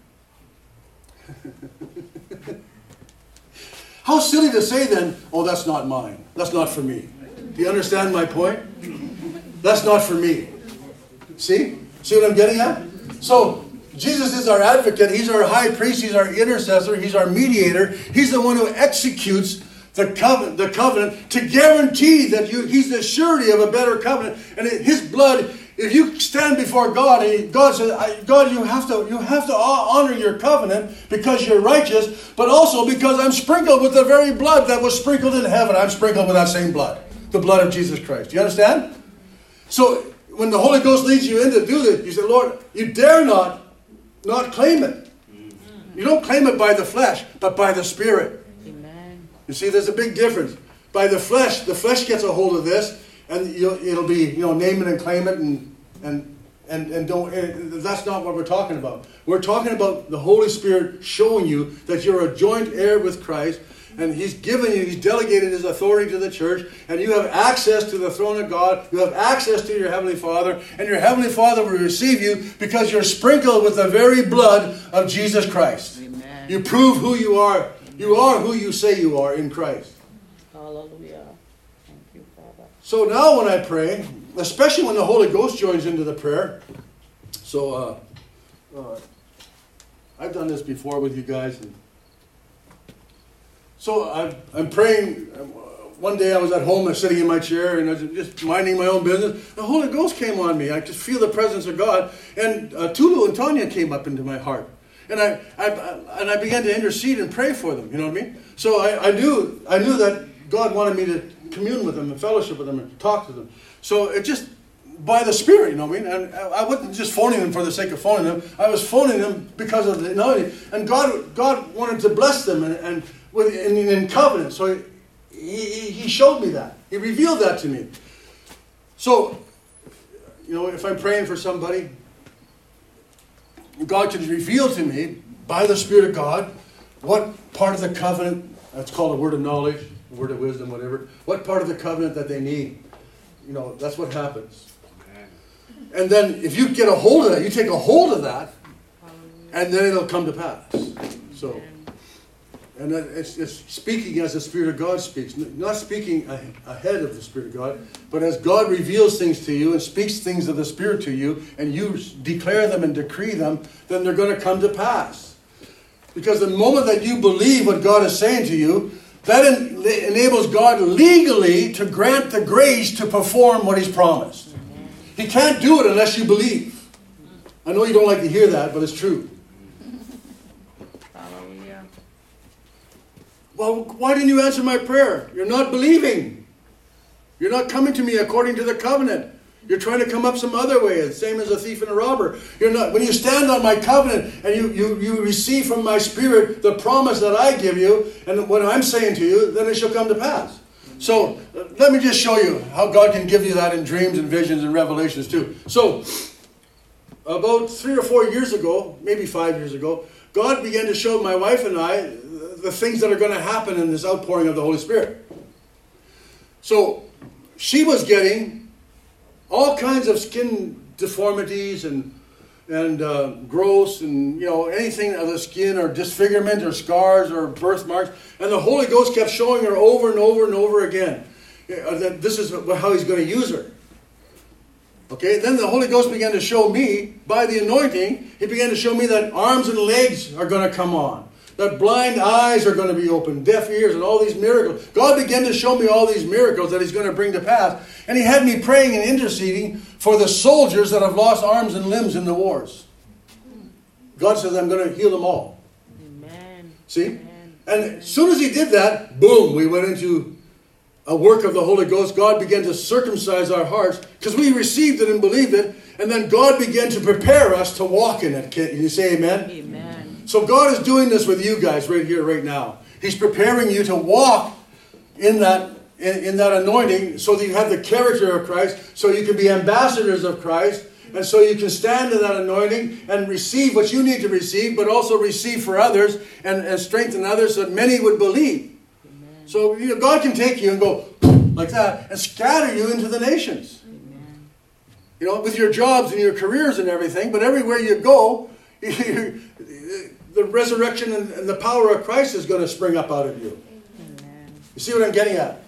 S1: How silly to say then, oh, that's not mine. That's not for me. Do you understand my point? That's not for me. See? See what I'm getting at? So, Jesus is our advocate. He's our high priest. He's our intercessor. He's our mediator. He's the one who executes the covenant to guarantee that he's the surety of a better covenant. And his blood, if you stand before God and God says, God, you have to honor your covenant because you're righteous, but also because I'm sprinkled with the very blood that was sprinkled in heaven. I'm sprinkled with that same blood, the blood of Jesus Christ. Do you understand? So when the Holy Ghost leads you in to do this, you say, Lord, you dare not claim it. You don't claim it by the flesh, but by the Spirit. Amen. You see, there's a big difference. By the flesh gets a hold of this, and it'll be, name it and claim it, and don't. That's not what we're talking about. We're talking about the Holy Spirit showing you that you're a joint heir with Christ, and He's delegated His authority to the church, and you have access to the throne of God. You have access to your Heavenly Father, and your Heavenly Father will receive you because you're sprinkled with the very blood of Jesus Christ. Amen. You prove who you are. You are who you say you are in Christ.
S3: Hallelujah. Thank you, Father.
S1: So now when I pray, especially when the Holy Ghost joins into the prayer, so I've done this before with you guys. So I'm praying. One day I was at home, I was sitting in my chair, and I was just minding my own business. The Holy Ghost came on me. I just feel the presence of God. And Tulu and Tanya came up into my heart. And I began to intercede and pray for them. You know what I mean? So I knew that God wanted me to commune with them and fellowship with them and talk to them. So by the Spirit, you know what I mean? And I wasn't just phoning them for the sake of phoning them. I was phoning them because of the anointing. And God wanted to bless them and in covenant. So he showed me that. He revealed that to me. So, you know, if I'm praying for somebody, God can reveal to me by the Spirit of God what part of the covenant, that's called a word of knowledge, a word of wisdom, whatever, what part of the covenant that they need. You know, that's what happens. And then if you get a hold of that, you take a hold of that, and then it'll come to pass. So, and it's speaking as the Spirit of God speaks. Not speaking ahead of the Spirit of God, but as God reveals things to you and speaks things of the Spirit to you, and you declare them and decree them, then they're going to come to pass. Because the moment that you believe what God is saying to you, that enables God legally to grant the grace to perform what He's promised. He can't do it unless you believe. I know you don't like to hear that, but it's true.
S3: Hallelujah.
S1: Well, why didn't you answer my prayer? You're not believing. You're not coming to me according to the covenant. You're trying to come up some other way, the same as a thief and a robber. You're not. When you stand on my covenant and you receive from my Spirit the promise that I give you and what I'm saying to you, then it shall come to pass. So let me just show you how God can give you that in dreams and visions and revelations too. So about 3 or 4 years ago, maybe 5 years ago, God began to show my wife and I the things that are going to happen in this outpouring of the Holy Spirit. So she was getting all kinds of skin deformities and growths and, you know, anything of the skin or disfigurement or scars or birthmarks. And the Holy Ghost kept showing her over and over and over again that this is how He's going to use her. Okay, then the Holy Ghost began to show me, by the anointing, He began to show me that arms and legs are going to come on. That blind eyes are going to be opened, deaf ears, and all these miracles. God began to show me all these miracles that He's going to bring to pass. And He had me praying and interceding for the soldiers that have lost arms and limbs in the wars. God says, I'm going to heal them all.
S3: Amen.
S1: See?
S3: Amen.
S1: And as soon as He did that, boom, we went into a work of the Holy Ghost. God began to circumcise our hearts because we received it and believed it. And then God began to prepare us to walk in it. Can you say amen?
S3: Amen.
S1: So God is doing this with you guys right here, right now. He's preparing you to walk in that anointing so that you have the character of Christ, so you can be ambassadors of Christ, and so you can stand in that anointing and receive what you need to receive, but also receive for others and strengthen others so that many would believe. Amen. So you know, God can take you and go like that and scatter you into the nations. Amen. You know, with your jobs and your careers and everything, but everywhere you go, the resurrection and the power of Christ is going to spring up out of you. Amen. You see what I'm getting at? Amen.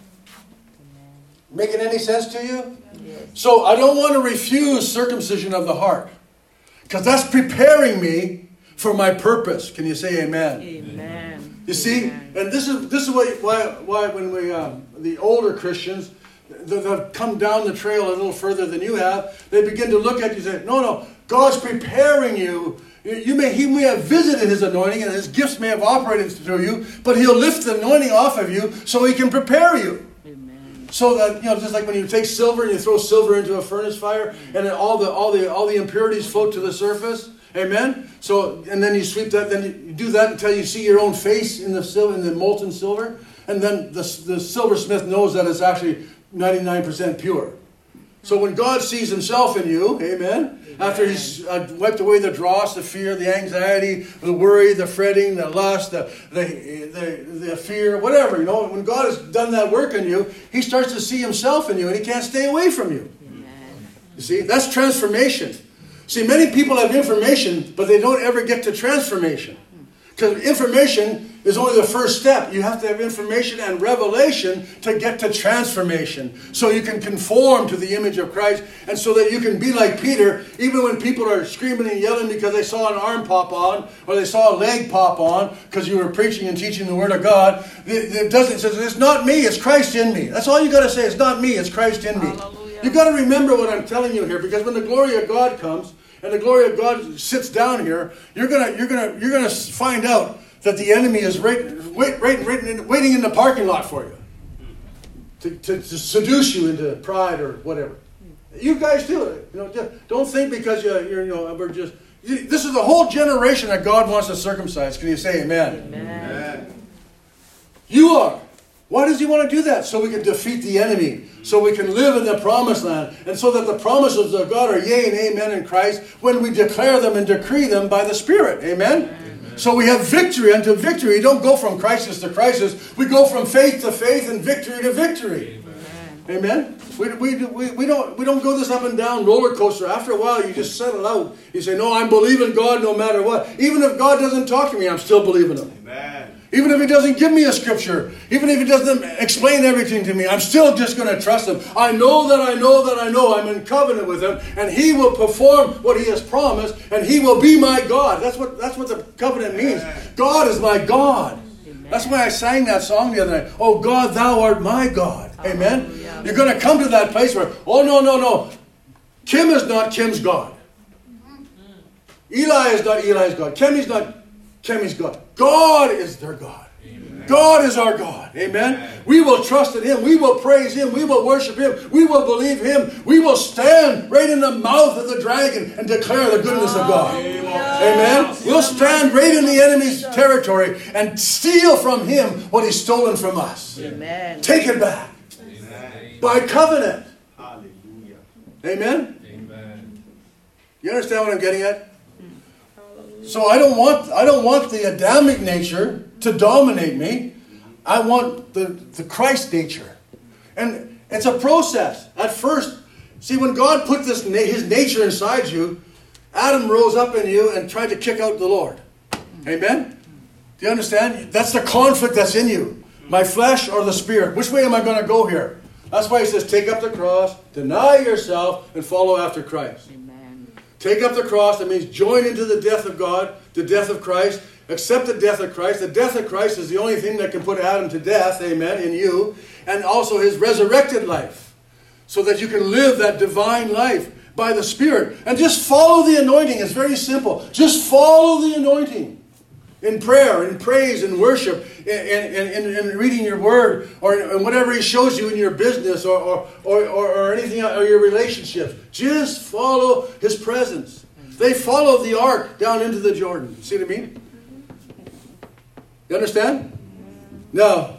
S1: Making any sense to you? Yes. So I don't want to refuse circumcision of the heart, because that's preparing me for my purpose. Can you say amen? Amen. You see? Amen. And this is why when we the older Christians that have come down the trail a little further than you have, they begin to look at you and say, no, God's preparing you. He may have visited His anointing and His gifts may have operated through you, but He'll lift the anointing off of you so He can prepare you. Amen. So that, you know, just like when you take silver and you throw silver into a furnace fire and then all the impurities float to the surface. Amen. So, and then you sweep that, then you do that until you see your own face in the molten silver, and then the silversmith knows that it's actually 99% pure. So when God sees Himself in you, amen, after He's wiped away the dross, the fear, the anxiety, the worry, the fretting, the lust, the fear, whatever, you know, when God has done that work in you, He starts to see Himself in you and He can't stay away from you. Amen. You see, that's transformation. See, many people have information, but they don't ever get to transformation. Because information is only the first step. You have to have information and revelation to get to transformation. So you can conform to the image of Christ, and so that you can be like Peter, even when people are screaming and yelling because they saw an arm pop on, or they saw a leg pop on, because you were preaching and teaching the Word of God. It says, it's not me, it's Christ in me. That's all you got to say. It's not me, it's Christ in me. Hallelujah. You've got to remember what I'm telling you here, because when the glory of God comes, and the glory of God sits down here, you're gonna find out that the enemy is waiting in the parking lot for you to seduce you into pride or whatever. You guys too. Just don't think because we're just. This is the whole generation that God wants to circumcise. Can you say amen?
S3: Amen.
S1: You are. Why does He want to do that? So we can defeat the enemy. So we can live in the promised land. And so that the promises of God are yea and amen in Christ when we declare them and decree them by the Spirit. Amen? Amen. So we have victory unto victory. We don't go from crisis to crisis. We go from faith to faith and victory to victory. Amen? We don't go this up and down roller coaster. After a while, you just settle out. You say, no, I'm believing God no matter what. Even if God doesn't talk to me, I'm still believing Him.
S2: Amen.
S1: Even if He doesn't give me a scripture, even if He doesn't explain everything to me, I'm still just going to trust Him. I know that I know that I know I'm in covenant with Him, and He will perform what He has promised, and He will be my God. That's what the covenant means. God is my God. That's why I sang that song the other night. Oh God, Thou art my God. Amen? Hallelujah. You're going to come to that place where, oh no. Kim is not Kim's God. Eli is not Eli's God. Kemi's not Kemi's God. God is their God. Amen. God is our God. Amen? Amen? We will trust in Him. We will praise Him. We will worship Him. We will believe Him. We will stand right in the mouth of the dragon and declare the goodness of God. Amen? Amen? We'll stand right in the enemy's territory and steal from him what he's stolen from us. Amen. Take it back. Amen. By covenant.
S2: Hallelujah.
S1: Amen? Amen. You understand what I'm getting at? So I don't want the Adamic nature to dominate me. I want the Christ nature. And it's a process. At first, see, when God put His nature inside you, Adam rose up in you and tried to kick out the Lord. Amen? Do you understand? That's the conflict that's in you. My flesh or the Spirit. Which way am I going to go here? That's why He says, take up the cross, deny yourself, and follow after Christ. Amen. Take up the cross. That means join into the death of God, the death of Christ. Accept the death of Christ. The death of Christ is the only thing that can put Adam to death, amen, in you. And also His resurrected life. So that you can live that divine life by the Spirit. And just follow the anointing. It's very simple. Just follow the anointing. In prayer, in praise, in worship, in reading your word, or in whatever He shows you in your business or anything, or your relationships. Just follow His presence. They followed the ark down into the Jordan. See what I mean? You understand? Now,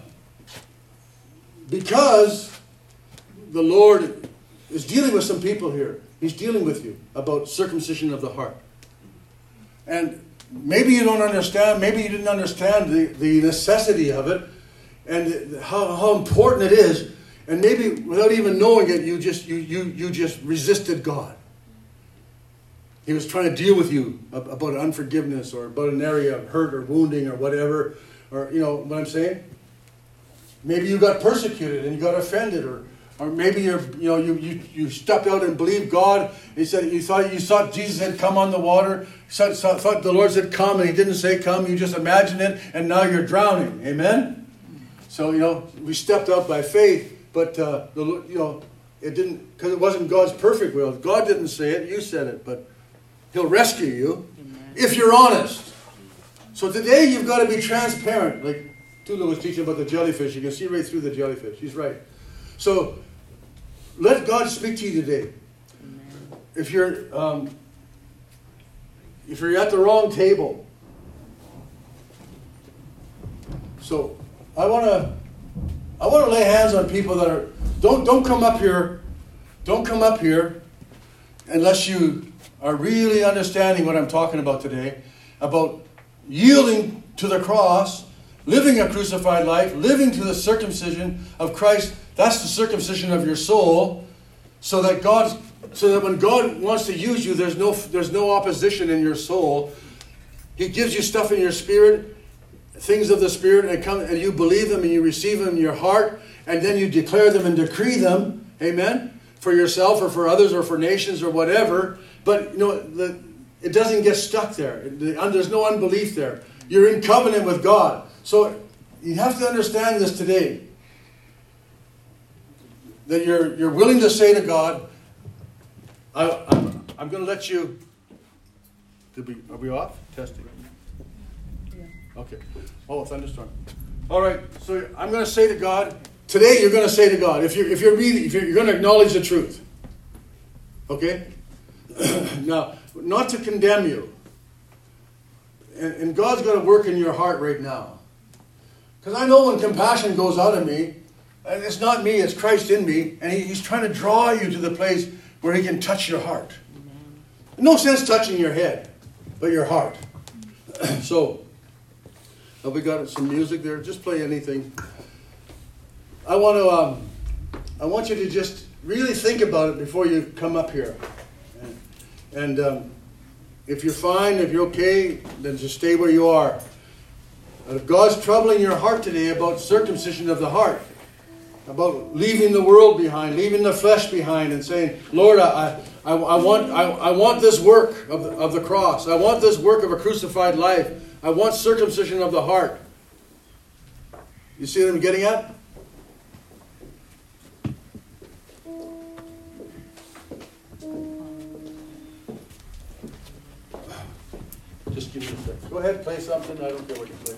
S1: because the Lord is dealing with some people here, He's dealing with you about circumcision of the heart. And maybe you don't understand, maybe you didn't understand the necessity of it and how important it is. And maybe without even knowing it, you just resisted God. He was trying to deal with you about unforgiveness or about an area of hurt or wounding or whatever. Or, you know what I'm saying? Maybe you got persecuted and you got offended, or maybe you stepped out and believed God. He said you thought Jesus had come on the water. Thought the Lord said come, and He didn't say come. You just imagined it, and now you're drowning. Amen. So we stepped out by faith, but it didn't, because it wasn't God's perfect will. God didn't say it. You said it, but He'll rescue you if you're honest. So today you've got to be transparent. Like Tula was teaching about the jellyfish. You can see right through the jellyfish. He's right. So let God speak to you today. If you're at the wrong table. So I want to lay hands on people that are don't come up here. Don't come up here unless you are really understanding what I'm talking about today, about yielding to the cross, living a crucified life, living to the circumcision of Christ. That's the circumcision of your soul, so that when God wants to use you, there's no opposition in your soul. He gives you stuff in your spirit, things of the Spirit, and you believe them and you receive them in your heart, and then you declare them and decree them, amen, for yourself or for others or for nations or whatever. But it doesn't get stuck there. There's no unbelief there. You're in covenant with God. So you have to understand this today. That you're willing to say to God, I'm going to let you. Are we off? Testing. Yeah. Okay. Oh, thunderstorm. All right. So I'm going to say to God today. You're going to say to God, if you're going to acknowledge the truth. Okay? Now, not to condemn you. And God's got to work in your heart right now. Because I know when compassion goes out of me, and it's not me, it's Christ in me, and He's trying to draw you to the place where He can touch your heart. No sense touching your head, but your heart. So, have we got some music there? Just play anything. I want you to just really think about it before you come up here. And if you're fine, if you're okay, then just stay where you are. If God's troubling your heart today about circumcision of the heart, about leaving the world behind, leaving the flesh behind, and saying, Lord, I want this work of the cross. I want this work of a crucified life. I want circumcision of the heart. You see what I'm getting at? Just give me a second. Go ahead, play something. I don't care what you play.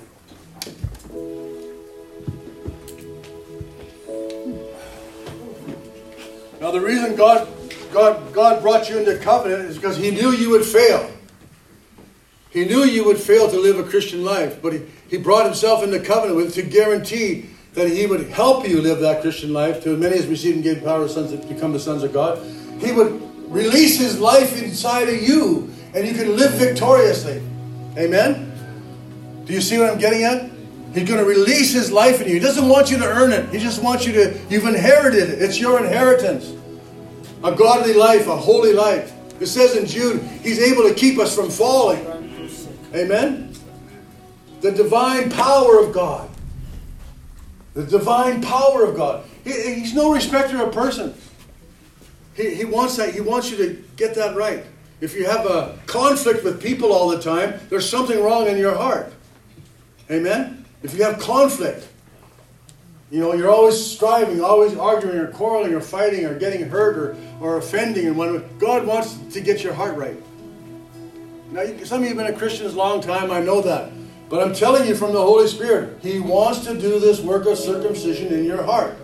S1: Now the reason God brought you into covenant is because He knew you would fail. He knew you would fail to live a Christian life, but He brought Himself into covenant to guarantee that He would help you live that Christian life. To as many as receive and gave power sons to become the sons of God, He would release His life inside of you, and you can live victoriously. Amen? Do you see what I'm getting at? He's going to release His life in you. He doesn't want you to earn it. He just wants you to, you've inherited it. It's your inheritance. A godly life, a holy life. It says in Jude, He's able to keep us from falling. Amen? The divine power of God. The divine power of God. He's no respecter of persons. He wants that. He wants you to get that right. If you have a conflict with people all the time, there's something wrong in your heart. Amen? If you have conflict, you're always striving, always arguing or quarreling or fighting or getting hurt or offending. And God wants to get your heart right. Now, some of you have been a Christian a long time, I know that. But I'm telling you from the Holy Spirit, He wants to do this work of circumcision in your heart.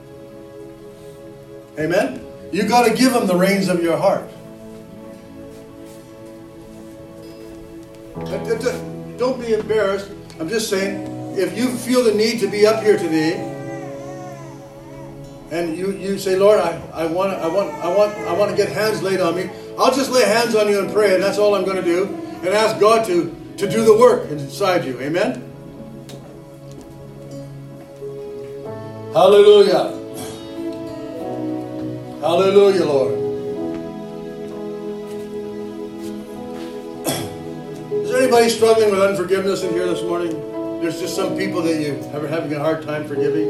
S1: Amen? You've got to give Him the reins of your heart. Don't be embarrassed. I'm just saying, if you feel the need to be up here today, and you say, Lord, I want to get hands laid on me, I'll just lay hands on you and pray, and that's all I'm going to do, and ask God to do the work inside you. Amen? Hallelujah. Hallelujah, Lord. Is there anybody struggling with unforgiveness in here this morning? There's just some people that you are having a hard time forgiving.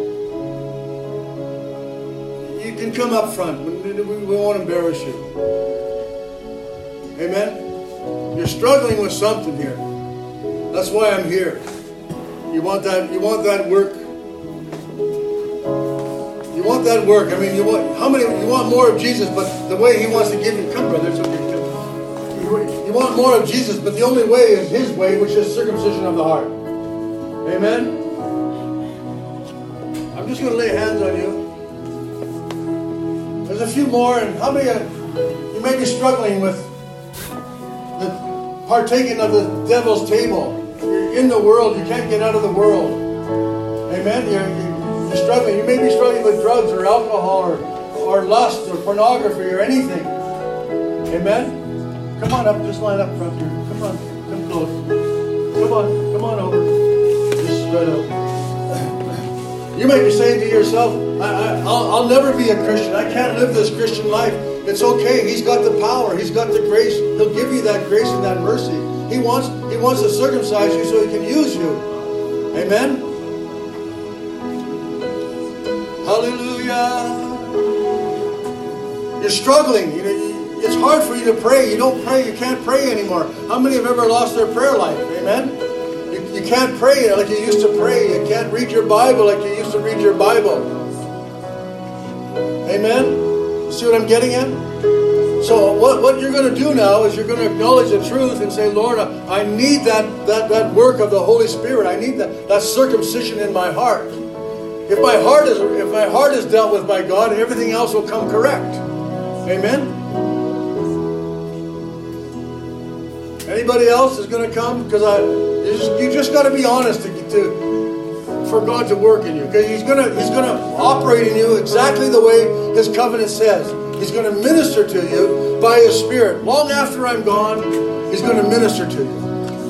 S1: You can come up front. We won't embarrass you. Amen? You're struggling with something here. That's why I'm here. You want that work. You want that work. I mean, you want more of Jesus, but the way He wants to give you, come brother, it's okay. You want more of Jesus, but the only way is His way, which is circumcision of the heart. Amen? I'm just going to lay hands on you. There's a few more, and how many you may be struggling with partaking of the devil's table. You're in the world, you can't get out of the world. Amen? You're struggling. You may be struggling with drugs or alcohol or lust or pornography or anything. Amen? Come on up, just line up front here. Come on, come close. Come on over. Just spread out. You might be saying to yourself, I'll never be a Christian. I can't live this Christian life. It's okay. He's got the power. He's got the grace. He'll give you that grace and that mercy. He wants to circumcise you so He can use you. Amen? Hallelujah. You're struggling. It's hard for you to pray. You don't pray. You can't pray anymore. How many have ever lost their prayer life? Amen? You can't pray like you used to pray. You can't read your Bible like you used to read your Bible. Amen? You see what I'm getting at? So what you're going to do now is you're going to acknowledge the truth and say, Lord, I need that work of the Holy Spirit. I need that circumcision in my heart. If my heart is dealt with by God, everything else will come correct. Amen? Anybody else is going to come? Because you just got to be honest for God to work in you. Okay, He's gonna operate in you exactly the way His covenant says. He's going to minister to you by His Spirit. Long after I'm gone, He's going to minister to you.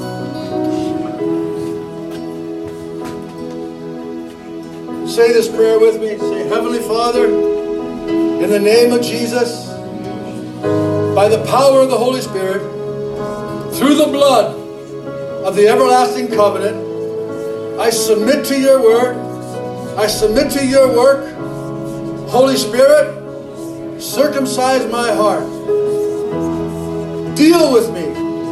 S1: Say this prayer with me. Say, Heavenly Father, in the name of Jesus, by the power of the Holy Spirit, through the blood of the everlasting covenant, I submit to your word. I submit to your work. Holy Spirit, circumcise my heart. Deal with me.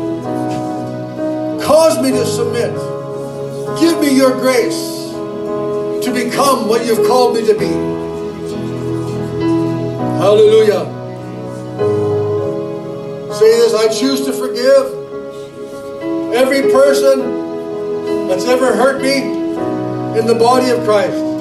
S1: Cause me to submit. Give me your grace to become what you've called me to be. Hallelujah. Say this, I choose to forgive every person that's ever hurt me in the body of Christ.